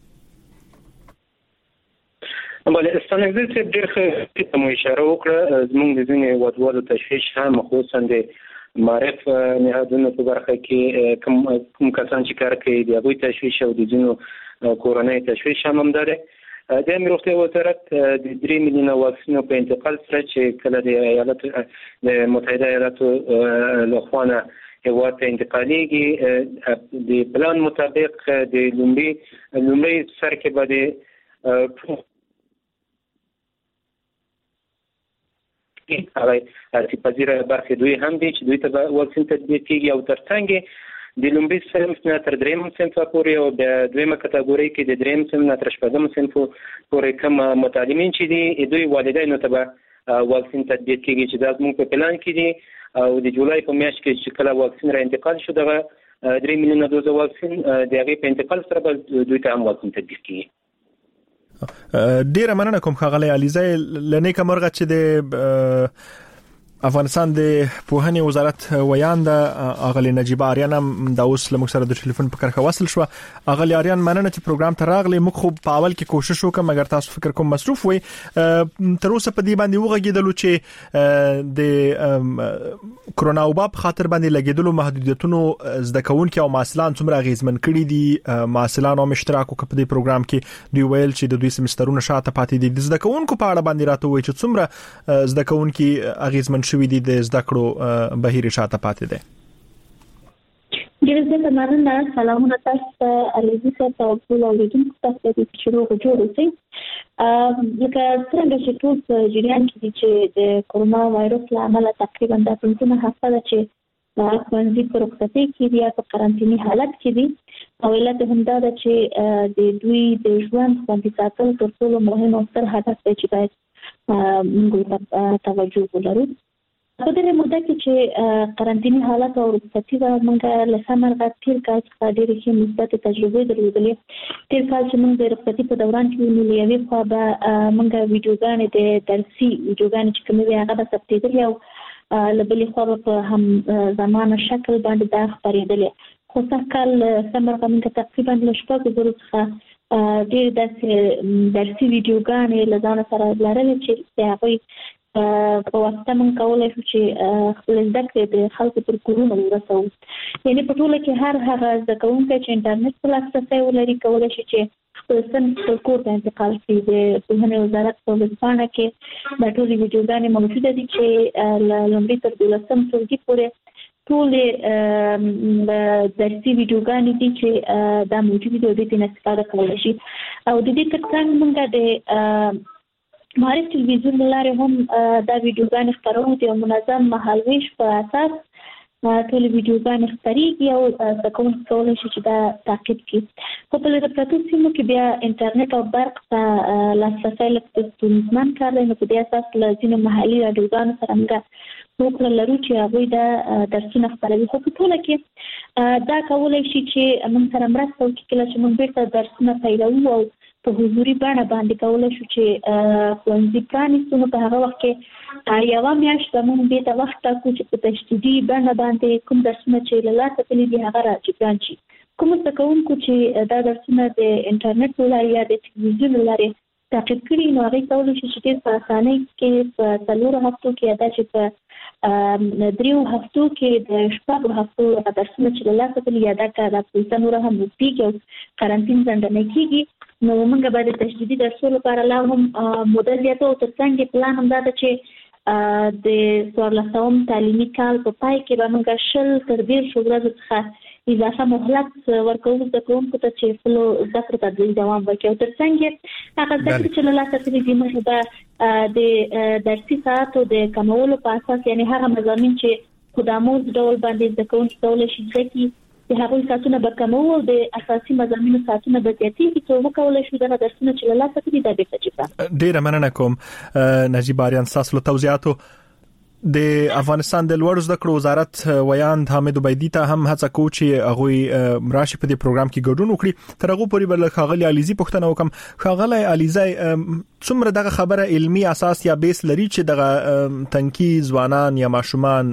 بله ستنګځي چې ډېر ښه ته مو اشاره وکړه زموږ د ځینې وډوالو تشویش هم خصوصا د معرف نهادونو په برخه کې کوم کوم کسان چې کار کوي د هغوی تشویش او د ځینو کورنۍ تشویش هم همداره د امیر روغتیا وزارت د درې میلیونه واکسینو په انتقال سره چې کله د ایالت د متحده ایالاتو لخوا نه هیواد ته انتقالیږي د پلان مطابق د لومړي لومړي سر کې باندې هغه چې پذیره برخه دوی هم دي چې دوی ته واکسین تطبیق کیږي او ترڅنګ د لومړي صنف نه تر درېیم صنف پورې او د دویمه کټګوري کې د درېیم صنف نه تر شپږم صنف پورې کوم متعلمین چې دي دوی والدینو ته به واکسین تطبیق کیږي چې دا زموږ په پلان کې دي او د جولای په میاشت کې چې کله واکسین را انتقال شو دغه درې میلیونه دوزه واکسین د هغې په انتقال سره به دوی ته هم واکسین تطبیق کیږي ډیره مننه کوم خاغلی علیزای لنیکه مرغه چې د افغانستان د پوهنې وزارت ویاند اغلی نجیب آریان هم د اوس لمک سره د ټلیفون په کرخه وصل شو اغلی آریان مننه چې پروګرام ته راغلی موږ خو په اول کې کوشش وکړو مګر تاسو فکر کوم مصروف وي تر اوسه په دې باندې وغږیدلو چې د کرونا وبا په خاطر باندې لګیدلو محدودیتونو زده کوونکي او معلمان څومره غیزمن کړي دي معلمان او مشترک په دې پروګرام کې دوی ویل چې د دوی سمسترونو شاته پاتې دي د زده کوونکو په اړه باندې راته وایي چې څومره زده کوونکي غیزمن شوي دي د زده کړو بهیر شاته پاتې دي ډېر زه مننه سلامونه تاسو ته علیزي صاحب او ټول اوریدونکو تاسو ته چې روغ جوړ اوسئ لکه څنګه چې ټول په جریان کې دي چې د کرونا وایرس له امله تقریبا د پنځه هفته ده چې ښوونځي په رخصتۍ کې دي یا په قرنطیني حالت کې دي او علت همدا ده چې د دوی د ژوند خوندي ساتل تر ټولو مهم او ستر هدف دی چې باید موږ ته توجه ولرو په دې موده کې چې قرنطینی حالت او رخصتي و موږ له سمرغه تیر کال څخه ډېرې ښې مثبت تجربې درلودلې. تیر کال چې موږ د رخصتي په دوران کې نو یوې خوا به موږ ویډیوګانې د درسي ویډیوګانې چې کومې وي هغه به ثبتېدلې او له بلې خوا په هم زمانه شکل باندې دا خپرېدلې. خو سږکال سمرغه موږ تقریبا له شپږو زرو څخه ډېر داسې درسي ویډیوګانې له ځانه سره لرلې چې د هغوی په واسطه موږ کولی شو چې خپل زده کړې د خلکو تر کورونو ورسوو. یعنې په ټوله کې هر هغه زده کوونکی چې انټرنیټ په لاسرسی ولري کولی شي چې خپل صنف خپل کور ته انتقال کړي. د پوهنې وزارت په ویبپاڼه کې دا ټولې ویډیوګانې موجوده دي چې له لومړي تر دولسم ټولګي پورې ټولې درسي ویډیوګانې دي چې دا موجود دي او دوی ترې استفاده کولی شي. او د دې ترڅنګ موږ د معرف ټلویزیون له لارې هم دا ویډیوګانې خپروو دي او منظم مهالویش په اساس ټولې ویډیوګانې خپرېږي او زده کوونکي کولی شي چې دا تعقیب کړي. خو په لرې پرتو سیمو کې بیا انټرنیټ او برق ته لاسرسی لږ ستونزمن کار دی. نو په دې اساس له ځینو محلي راډیوګانو سره موږ هوکړه لرو چې هغوی دا درسونه خپروي. خو په ټوله کې دا کولی شي چې موږ سره مرسته وکړي کله چې موږ بیرته درسونه پیلوو او په حضوري بڼه باندې کولی شو چې ښوونځي پرانیستو. نو په هغه وخت کې یوه میاشت به موږ دې ته وخت ټاکو چې په تشدیدي بڼه باندې کوم درسونه چې له لاسه تللي دي هغه را جبران شي. کومو زده کوونکو چې دا درسونه د انټرنیټ له لارې یا د تلویزیون له لارې تعقیب کړي نو هغوی کولی شي چې ډېر په اسانۍ کې په څلورو هفتو کې یا دا چې په دریو هفتو کې د شپږو هفتو درسونه چې له لاسه تللي یا دا که دا پیسه نوره هم وسپېږي او قرنطین ځنډنی کېږي نو موږ به د تشدیدي درسو لپاره لا هم موده زیاتو. او ترڅنګ پلان هم دا ده چې د څوارلسم تعلیمي کال په پای کې به موږ شل تر دېرشو ورځو څخه اضافه مهلت ورکوو زده کوونکو ته چې خپلو زده کړو ته دوی دوام ورکړي. او ترڅنګ هغه زده کړې چې له لاسه تللي دي موږ به د درسي ساعتو د کمولو په اساس یعنې هغه مضامین چې په داموز ډول باندې زده کوونکي کولی شي زده کړي د هغوی ساعتونه به کموو او د اساسي مضامینو ساعتونه به زیاتېږي څو وکولی شو دغه درسونه چې له لاسه تللي دا بېرته جبران. ډېره مننه کوم نجیب آریان ستاسو له توضیحاتو. د افغانستان د لوړو زده کړو وزارت ویاند حامد عبیدي ته هم هڅه کوو چې هغوی راشي په دې پروګرام کې ګډون وکړي. تر هغو پورې به ښاغلي علیزي پوښتنه وکړم. ښاغلی علیزی څومره دغه خبره علمي اساس یا بیس لري چې دغه تنکي ځوانان یا ماشومان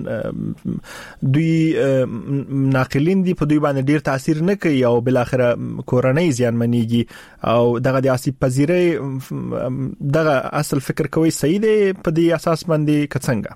دوی ناقلین دي په دوی باندې ډیر تاثیر نه کوي او بل اخره کورنۍ زیانمنېږي او دغه د آسیب پذیرۍ دغه اصل فکر کوي صحیح دی په دې اساس باندې کڅنګه؟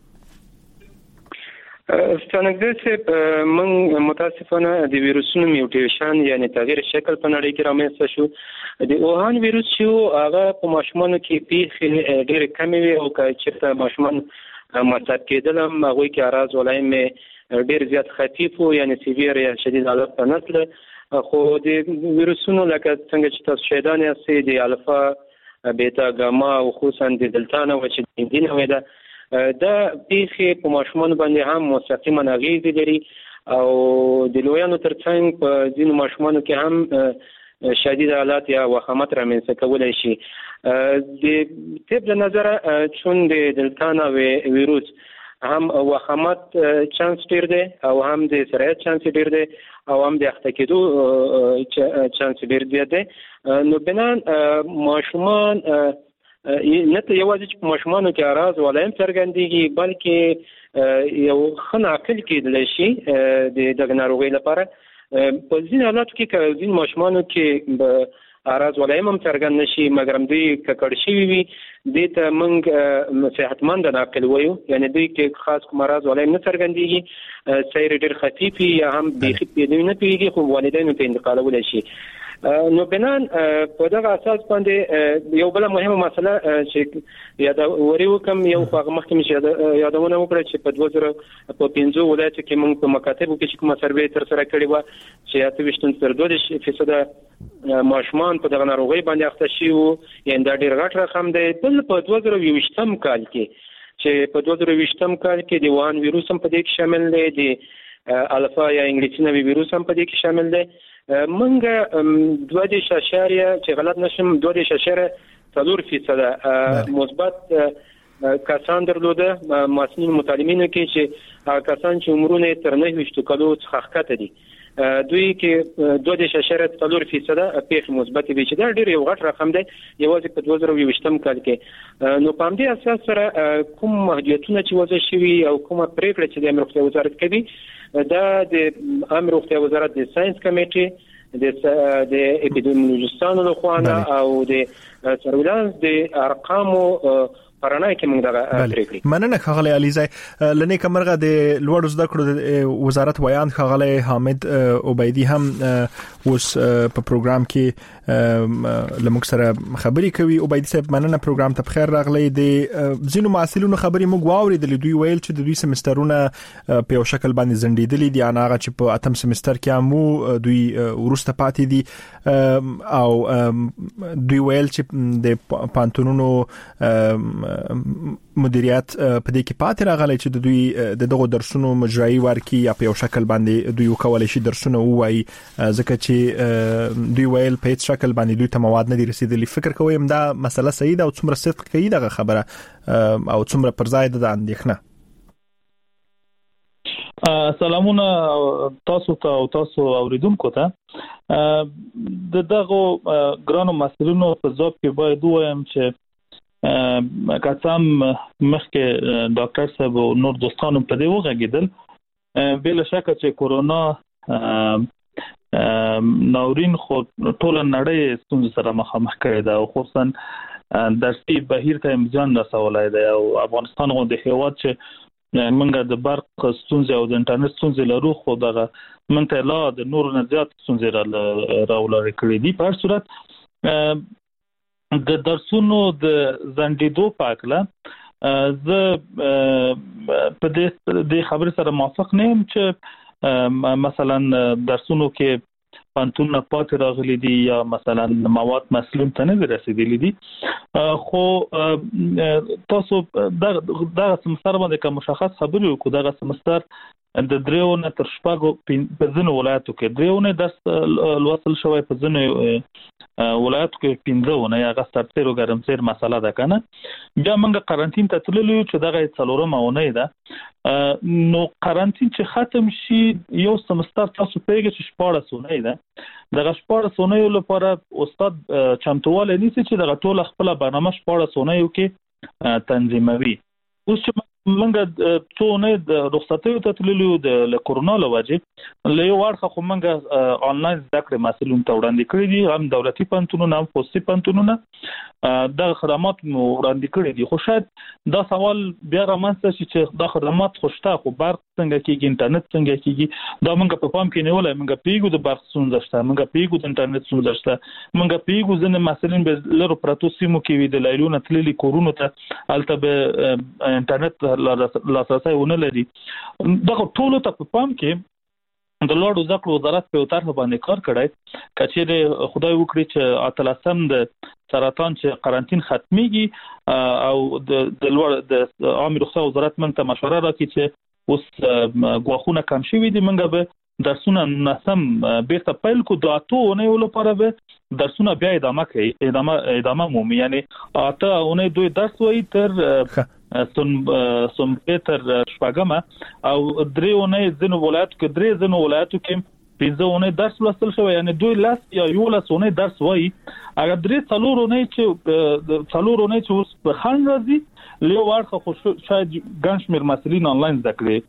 ستانګدې چې من متاسفانه د ویروسونو میوټیشن یعنی تغییر شکل په نړۍ کې رامنځته شو. د اوهان ویروس چې هغه په ماشومانو کې پیښې ډېرې کمې وي او که چېرته ماشومان مصاب کېدل هم هغوی کې اعراض ولایم ډېر زیات خفیف وو یعنی سیویر یا شدید حالت ته نتله. خو د ویروسونو لکه څنګه چې تاسو شهیدان یاستئ د الفا بیتا ګاما او خصوصا د دلتا نه و چې د نوې ده دا پیښې په ماشومانو باندې هم مستقیما اغیزې لري او د لویانو ترڅنګ په ځینو ماشومانو کې هم شدید حالات یا وخامت رامنځته کولی شي. د طب له نظره چون د دلتا ویروس هم وخامت چانس ډیر دی او هم د سرایت چانس ډیر دی او هم د اخته کېدو چانس ډیر زیات دی. نو بنان ماشومان نه ته یوازې چې په ماشومانو کې اعراض ولایم څرګندېږي بلکې یو ښه ناقل کېدلی شي د دغه ناروغۍ لپاره. په ځینو حالاتو کې که ځینو ماشومانو کې به اعراض ولایم هم څرګند نه شي مګر هم دوی ککړ شوي وي دې ته موږ صحتمند ناقل وایو یعنې دوی کې خاص کوم اعراض ولایم نه څرګندېږي سیر ډېر خفیف وي یا هم بیخي دوی نه پوهېږي خو والدینو ته انتقالولی شي. نو بنان په دغه اساس باندې یو بل مهمه مسله چې یادوري وکم یو هغه مخکې چې یادونه وکړه چې په دوه زره په پنځو ولایتو کې موږ په مکاتبو کې چې کومه سروې تر سره کړې و چې اته ویشت تر دوه دېرش فیصده ماشومان په دغه ناروغۍ باندې اخته شوي وو یعنې دا ډېر غټ رقم دی. بل په دوه زره یوویشتم کال کې چې په دوه زره یوویشتم کال کې د وان ویروس هم په دې کې شامل دی د الفا یا انګلیسي نوي ویروس هم په دې کې شامل دی. منګه دوه دېرش اعشاریه چې غلط نشم دوه دېرش اعشاریه څلور فیصده مثبت کسان درلوده ماسنین متعلمینو کې چې کسان چې عمرونه تر نه وشتو کلو څخه ښکته دي دوی کې دوه دېرش اشاریه څلور فیصد پیښې مثبت دي چې دا ډېر یو غټ رقم دی یوازې په دوه زره یوویشتم کال کې نو په همدې اساس سره کوم محدودیتونه چې وضع شوي او کومه پریکړه چې د امر روغتیا وزارت کوي دا د امر روغتیا وزارت د ساينس کمیټې د د اپیډیمیولوژیستانو لخوا او د سرویلانس د ارقامو پرانای کې موږ دا پریکړه مننه خغلی علیزای لنی کمرغه د لوړ زده کړو وزارت ویان خغلی حامد عبیدی هم اوس په پروګرام کې لمک سره خبري کوي عبیدی صاحب مننه پروګرام ته بخیر راغلی د زینو معسلونو خبري موږ واوریدل دوی ویل چې د دوی سمسترونه په یو شکل باندې زندیدلی دي اناغه چې په اتم سمستر کې مو دوی ورسته پاتې دي او دوی ویل چې د پانتونونو مدیریت په دې کې پاتې راغلی چې د دوی د دغه درسونو مجرای ورکی یا په یو شکل باندې دوی وکولای شي درسونه وایي ځکه چې دوی ویل په هیڅ شکل باندې دوی ته مواد نه دي رسیدلي فکر کوم دا مسله صحیح ده او څومره صدق کوي دغه خبره او څومره پر ځای ده اندېښنه سلامونه تاسو ته او تاسو اوریدونکو ته د دغه ګرانو مسلونو په ځواب کې باید وایم چې کاتم مخکې ډاکټر صاحب او نور دوستانو په دې وغږیدل بل شک چې کورونا ناورین خو ټول نړۍ ستونزې سره مخامخ کړي دا او خصوصا درسي بهیر ته امتحان رسولای دی او افغانستان غو د هیواد چې منګه د برق ستونزې او د انټرنیټ ستونزې لرو خو دغه منته لا د نور نه زیات ستونزې راولري کړې دي په هر صورت د درسونو د زندیدو پاکله زه په دې د خبرې سره موافق نه یم چې مثلا درسونو کې پانتون پات راغلي دي یا مثلا مواد مسلم ته نه رسیدلي دي خو تاسو د د سمستر باندې کوم مشخص خبرې وکړو د سمستر د دریونه تر شپږو په ځینو ولایتو کې دریونه درس لوستل شوی په ځینو ولایتو کې پنځونه یا غسترتیرو ګرمسیر مسله ده کنه بیا موږ قرنټین ته تللو چې دغه څلورم اونۍ ده نو قرنټین چې ختم شي یو سمستر تاسو پیګه چې شپږ اونۍ ده دغه شپږ اونۍ لپاره استاد چمتوواله نیسي چې دغه ټول خپل برنامه شپږ اونۍ کې تنظیموي اوس چې منګه څو نه د رخصتیو ته تللو د کورونا لوجه له یو ورخه خو منګه آنلاین زده کړې مسلون ته وړاندې کړې دي هم دولتي پانتونونه هم خصوصي پانتونونه د خدمات وړاندې کړې دي خو شاید دا سوال بیا رامنځته شي چې دا خدمات خوشته خو برق څنګه کېږي انټرنیټ څنګه کېږي دا منګه په پام کې نیولای منګه پیګو د برق ستونزه شته منګه پیګو د انټرنیټ ستونزه شته منګه پیګو ځنه مسلون به لرو پروتو سیمو کې وي د لایلونه تللي کورونو ته الته به انټرنیټ لاسرسي ونه لري دغه ټولو ته په پام کې د لوړو زده کړو وزارت په طرح باندې کار کړی کچېره خدای وکړي چې اتلسم د سرطان چې قرنټین ختميږي او د د لوړ د عامه روغتیا وزارت منته مشوره راکړي چې اوس غواخونه کم شي دي منګه به درسونه نسم بیرته پیل کو د اته اونۍ لپاره به درسونه بیا ادامه کوي ادامه ادامه مومي یعنی اته اونۍ دوی درس وایي تر سن سن پتر شپږم او درې اونۍ ځینو ولایتو کې درې ځینو ولایتو کې پنځه اونۍ درس لوستل شوی یعنی دوی لاس یا یو لاس اونۍ درس وایي اگر درې څلور اونۍ چې څلور اونۍ چې اوس په خان راځي له ورخه خو شاید ګنشمیر مسلین آنلاین زده کړي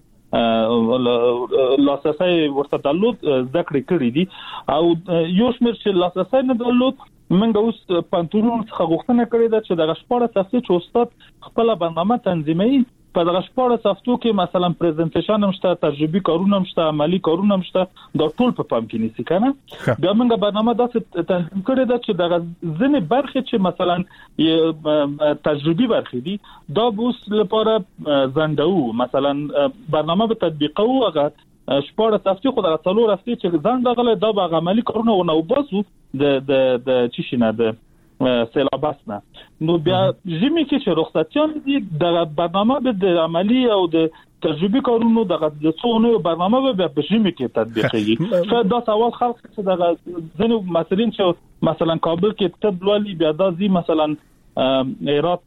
لاسرسي ورته درلود زده کړې کړې دي او یو شمېر چې لاسرسي نه درلود منګه اوس پانتونونو څخه غوښتنه کړې ده چې د غشپړه صفحه چې استاد خپل برنامه تنظیموي په دغه شپږ صفحو کې مثلا پریزنټیشن هم شته تجربي کارونه هم شته عملی کارونه هم شته دا ټول په پام کې نیسي کنه بیا موږ برنامه داسې تنظیم کړی ده چې دغه ځینې برخې چې مثلا تجربي برخې دي دا بوس لپاره زندو مثلا برنامه به تطبیقو هغه شپږ صفحې خو دغه څلور صفحې چې ځان دغه دا به عملی کارونه ونه وباسو د د د چی شنه ده سیلابس نه نو بیا ژمی کې چې رخصتیان دي د برنامه به د عملی او د تجربي کارونو د څونو برنامه به په ژمی کې تطبیقيږي شاید دا سوال خلک چې د ځینو مسلین چې مثلا کابل کې طب ولي بیا د زی مثلا ایرات ته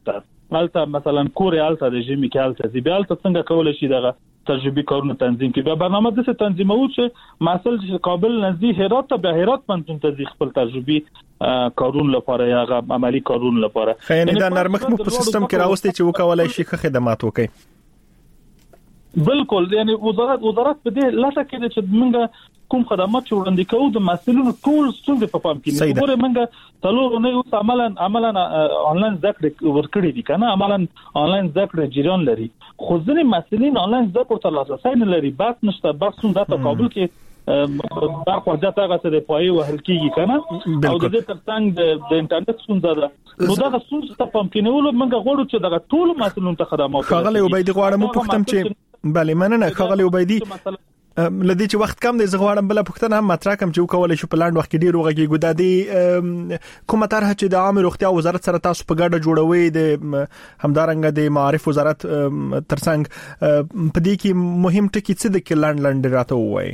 الته مثلا کوریا الته د ژمي کې الته دی بیا الته څنګه کولای شي دغه تجربي کارونه تنظیم کړي. بیا برنامه د څه تنظیمو چې مسل چې کابل نزدې هرات ته به هرات پنځون ته خپل تجربي کارون لپاره یا عملی کارون لپاره خیانه د نرمښت مو په سیستم کې راوستي چې وکولای شي خدمات وکړي. بالکل یعنی وزارت وزارت په دې لاسه کې چې موږ کوم خدمات وړاندې کوو د مسؤلینو ټول څنګه په پام کې نیسو. ګوره موږ څلور نه اوس عملاً عملاً آنلاین ذکر ورکړی دي کنه عملاً آنلاین ذکر جریان لري خو ځینې مسؤلین آنلاین ذکر تر لاسه نه لري بس نشته بس څنګه په کابل کې دا خواجه تاغه ته د پای وهل کیږي کنه او د دې ترڅنګ د انټرنیټ څنګه ده نو دا څنګه ته پام کې نیول موږ غواړو چې دا ټول مسؤلین ته خدمات خغلی وبېدی غواړم پوښتم چې بله مننه خغلی وبېدی لدې چې وخت کم دی زغواړم بل پښتنه هم مطرح کوم چې وکول شي په لاند وخت کې ډیر وغږی ګدادي کومه طرح چې د عام روغتیا وزارت سره تاسو په ګډه جوړوي د همدارنګ د معارف وزارت ترڅنګ په دې کې مهم ټکی څه د کلاند لاند راته وایي.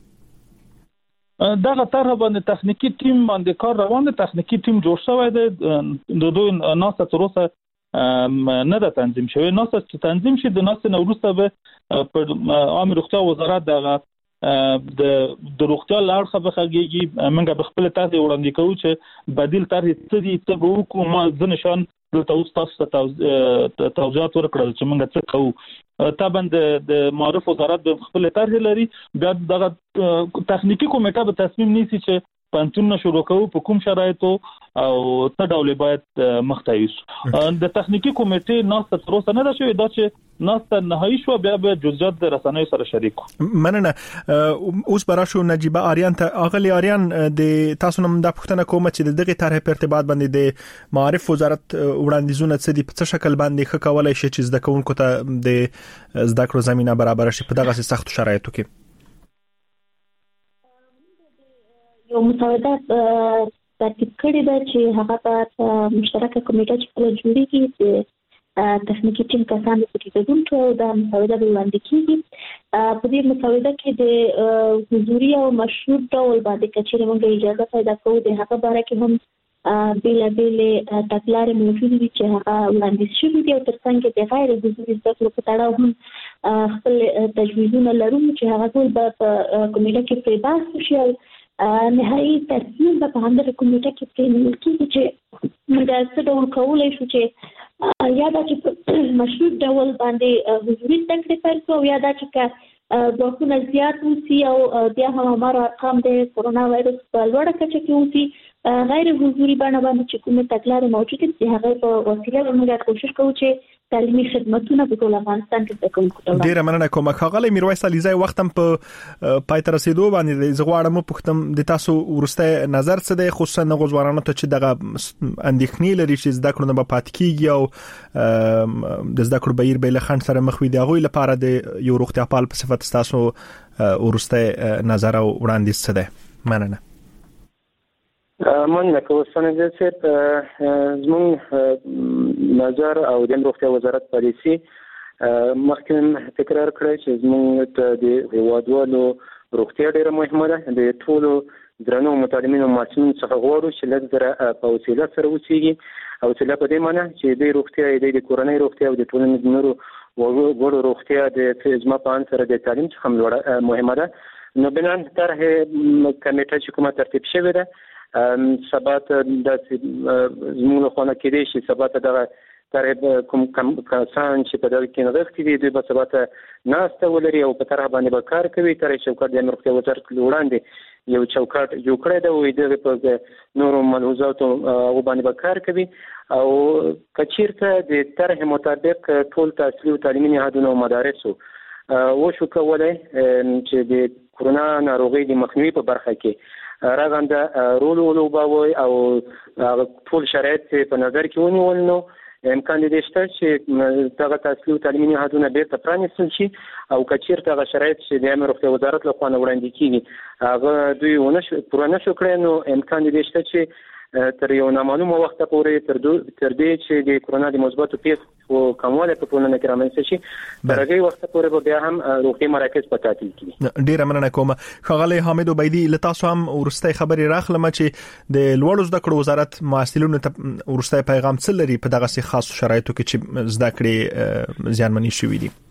دغه طرح باندې تخنیکی ټیم باندې کار روان دی تخنیکی ټیم جوړ شوی دی د دوی ناسه تر اوسه نه د تنظیم شوی ناسه چې تنظیم شي د ناسه نورسته به په عام روغتیا وزارت دغه د د روغتیا لارښه بخږي موږ به خپل تاسو وړاندې کوو چې بدیل طرح څه دي ته وکړو ما ځنشان د تاسو ته توضیحات ورکړل چې موږ څه کوو طبعا د معرف وزارت د خپل طرح لري بیا دغه تخنیکی کمیټه به تصمیم نیسي چې پنځونه شروع کوو په کوم شرایطو او څه ډول باید مختایس د تخنیکی کمیټې ناسته تر اوسه نه ده شوې دا چې ناسته نهایی شو بیا به جزئیات د رسنیو سره شریکو. مننه اوس براشو نجيبه آریان ته اغلی آریان د تاسو نوم د پښتنه کوم چې دغه طرح په ارتباط باندې د معرف وزارت وړاندیزونه څه دي په څه شکل باندې ښه کولای شي چې زده کوونکو ته د زده کړو زمينه برابر شي په دغه سخت شرایطو کې. یو مسوده ترتیب کړی ده چې هغه په مشترکه کمیټه چې کله جوړیږي د تخنیکی ټیم کسان پکې ګډون او د مسوده وړاندې کیږي. په دې مسوده کې د حضوري او مشروط ډول باندې کچېرې موږ اجازه پیدا کوو د هغه باره کې هم بیل بیل تګلارې موجود دي چې هغه وړاندې شوي دي او ترڅنګ د غیر حضوري زده کړو په تړاو هم خپل تجویزونه لرو چې هغه ټول په کمیټه کې پرې بحث شي او نهایی تصمیم په همدغه کمیټه کې پرېنیول کېږي چې موږ څه ډول کولای شو چې یا دا چې مشروط ډول باندې حضوري زده کړې پیل کړو یا دا چې ځواکونه زیات اوسي او بیا هم هماغه ارقام د کرونا وایرس په لوړه کچه کې اوسي غیر حضوري بڼه باندې چې کومه تګلارې موجودې دي هغه په وسیله موږ کوشش کوو چې تعلیمي خدماتونه په ټول افغانستان کې د کوم کوټه ډیر مننه کوم خغلی میرویس علیزی وختم په پای تر رسیدو باندې زغواړم پختم د تاسو ورسته نظر څه دی خصوصا د غوړانو ته چې دغه اندېښنې لري چې زده کړو نه به پات کیږي او د زده کړو بهیر به لخند سره مخ وي دی غوي لپاره د یو روغتیا پال په صفت تاسو ورسته نظر او وړاندیز څه دی. مننه. من لکه وسنه چې زمون نظر او د روغتیا وزارت پالیسي مخکې تکرار کړی چې زمون ته د هیوادوالو روغتیا ډیره مهمه ده د ټولو درنو متعلمینو ماشومان څخه غواړو چې لږ په وسیله سره وسیږي او چې په دې معنی چې د روغتیا د کورنۍ روغتیا او د ټولنې د نورو وګړو روغتیا د ازما په ان سره د تعلیم څخه لوړه مهمه ده. نو بنان طرح کمیټه چې کومه ترتیب شوې ده ثبات د زموږ خونه کې دي چې ثبات دغه تر کوم کسان چې په دغه کې نغښتي دي دوی به ثبات ناسته ولري او په طرح باندې به کار کوي تر چوکاټ د روغتیا وزارت وړاندې یو چوکاټ جوړ کړی دی او دغه په نورو ملحوظاتو او باندې به کار کوي او کچیرته د طرح مطابق ټول تحصیلي او تعلیمي نهادونه او مدارسو و شو کولای چې د کرونا ناروغي د مخنیوي په برخه کې راغنده رول ولوباوي او ټول شرایط په نظر کې ونیول نو امکان دې شته چې دغه تحصیلي او تعلیمي نهادونه بیرته پرانیستل شي او کچیرته هغه شرایط چې د امر روغتیا وزارت له خوا وړاندې کیږي هغه دوی ونه پوره نشو کړی نو امکان دې شته چې تر یو نامعلومه وخت پورې تر تر دې چې د کرونا د مثبتو پیښو کمواله په ټولنه کې رامنځته شي تر هغه وخت پورې بیا هم روغتي مراکز په تعطیل کړي. ډیره مننه کوم ښاغلی حامد عبیدی. لتاسو هم ورسته خبري راخلم چې د لوړو زده کړو وزارت محصلینو ته ورسته پیغام څه لري په دغه سي خاص شرایطو کې چې زده کړې زیانمنې شوې دي.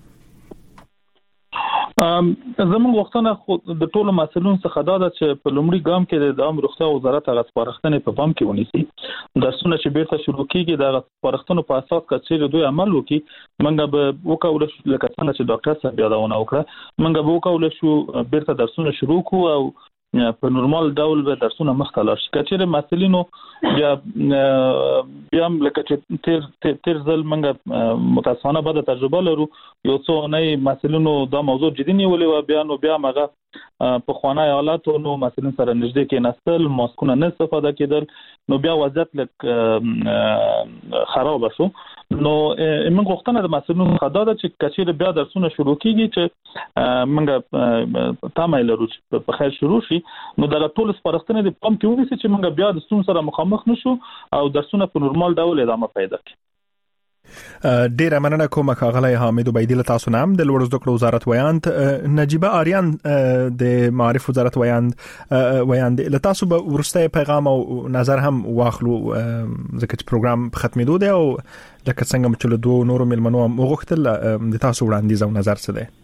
ام زموږ وختونه خو د ټولو مسلون څخه دا ده چې په لومړي ګام کې د عامه روغتیا وزارت هغه سپارښتنې په پام کې ونیسي. درسونه چې بیرته شروع کیږي د سپارښتنو په اساس کچې دوی عمل وکړي. منګه به وکول شو لکه څنګه چې ډاکټر صاحب یادونه وکړه منګه به وکول شو بیرته درسونه شروع کو او په نورمال ډول به درسونه مخته لاړ شي. کچېره مسلینو بیا بیا لکه چې تیر تیر ځل منګه متاسفانه بعد تجربه لرو یو څو نه مسلینو دا موضوع جدي نیولې و بیا نو بیا مغه په خوانای حالاتو نو مسلین سره نږدې کې نستل ماسکونه نه استفاده کېدل نو بیا وضعیت لک خراب شو. نو موږ غوښتنه د مسلینو خدای د چې کچېره بیا درسونه شروع کیږي چې منګه تامه لرو چې په خیر شروع شي نو دا ټول سپارښتنې د پام کې ونیسي چې موږ بیا د ستون سره مخامخ نشو او درسونه په نورمال ډول ادامه پیدا کړي. ډیره مننه کوم ښاغلی حامد عبیدی. له تاسو نام د لوړ زده کړو وزارت ویاند نجيبه آریان د معارف وزارت ویاند ویاند له تاسو به ورسته پیغام او نظر هم واخلو ځکه چې پروګرام ختمېدو دی او لکه څنګه چې له دوه نورو ملمنو وغوښتل د تاسو وړاندیز او نظر څه دی؟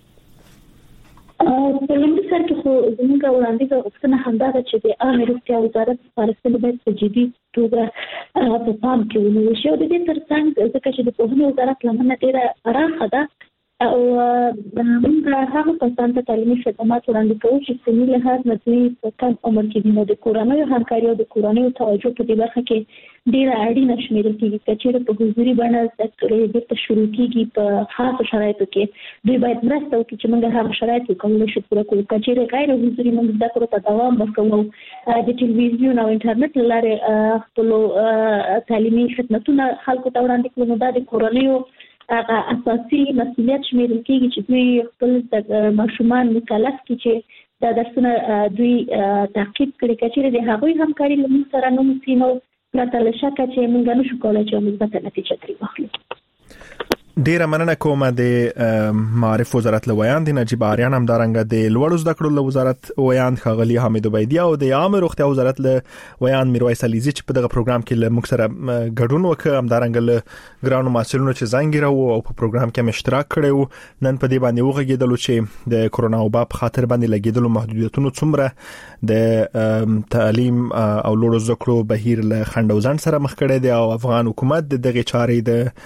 په لومړي سر کې خو زموږ وړاندیز او غوښتنه همدا ده چې د عامه روغتیا وزارت سپارښتنې باید په جدي توګه په پام کې ونیول شي او د دې ترڅنګ ځکه چې د پوهنې وزارت لمنه ډېره پراخه ده او موږ هغه کسان ته تعلیمي خدمات وړاندې کوو چې سني لحاظ دوی په کم عمر کې دي نو د کورنیو همکاري او د کورنیو توجه په دې برخه کې ډېره اړینه شمیرل کېږي. چې په حضوري بڼه زده کړې بیرته شروع کېږي په خاصو شرایطو کې دوی باید مرسته وکړي چې موږ هغه شرایط وکولای شو پوره کړو. چې غیر حضوري موږ زده کړو ته دوام ورکوو د ټلویزیون او انټرنیټ له لارې خپل تعلیمي خدماتونه خلکو ته وړاندې کړو. نو دا د کورنیو هغه اساسي مسؤلیت شمیرل کېږي چې دوی خپل ماشومان مکلف کړي چې دا درسونه دوی تعقیب کړي. کچېره د هغوی همکاري له موږ سره نه موسي نو پرته له شکه چې موږ نشو کولای چې مثبته نتیجه ترې واخلو. ډیره مننه کوم د معارف وزارت له ویاند نجيبه آریان هم دارنګ د لوړو زده کړو له وزارت ویاند ښاغلی حامد عبیدی او د عامه روغتیا وزارت له ویاند میرویس علیزی چې په دغه پروګرام کې له موږ سره ګډون وکړ. هم دارنګ له ګرانو مسؤلینو چې زنګ راو او په پروګرام کې اشتراک کړو نن په دې باندې وغږیدل چې د کرونا وبا په خاطر باندې لګیدلو محدودیتونو څومره د تعلیم او لوړو زده کړو بهیر له خنډ او ځنډ سره مخ کړی دی او افغان حکومت دغه چارې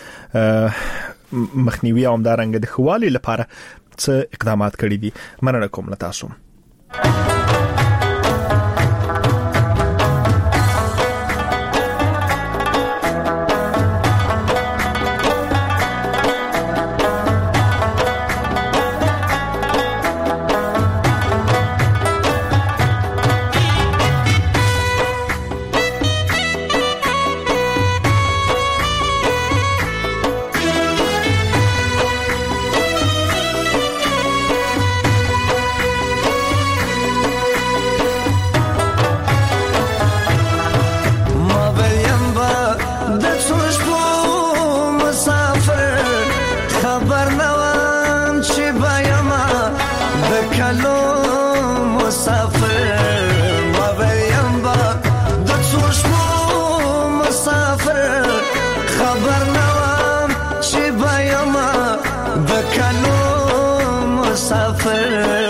د مخنیوي او همدارنګه د خوالي لپاره څه اقدامات کړی دي. مننه کوم له تاسو. مسافر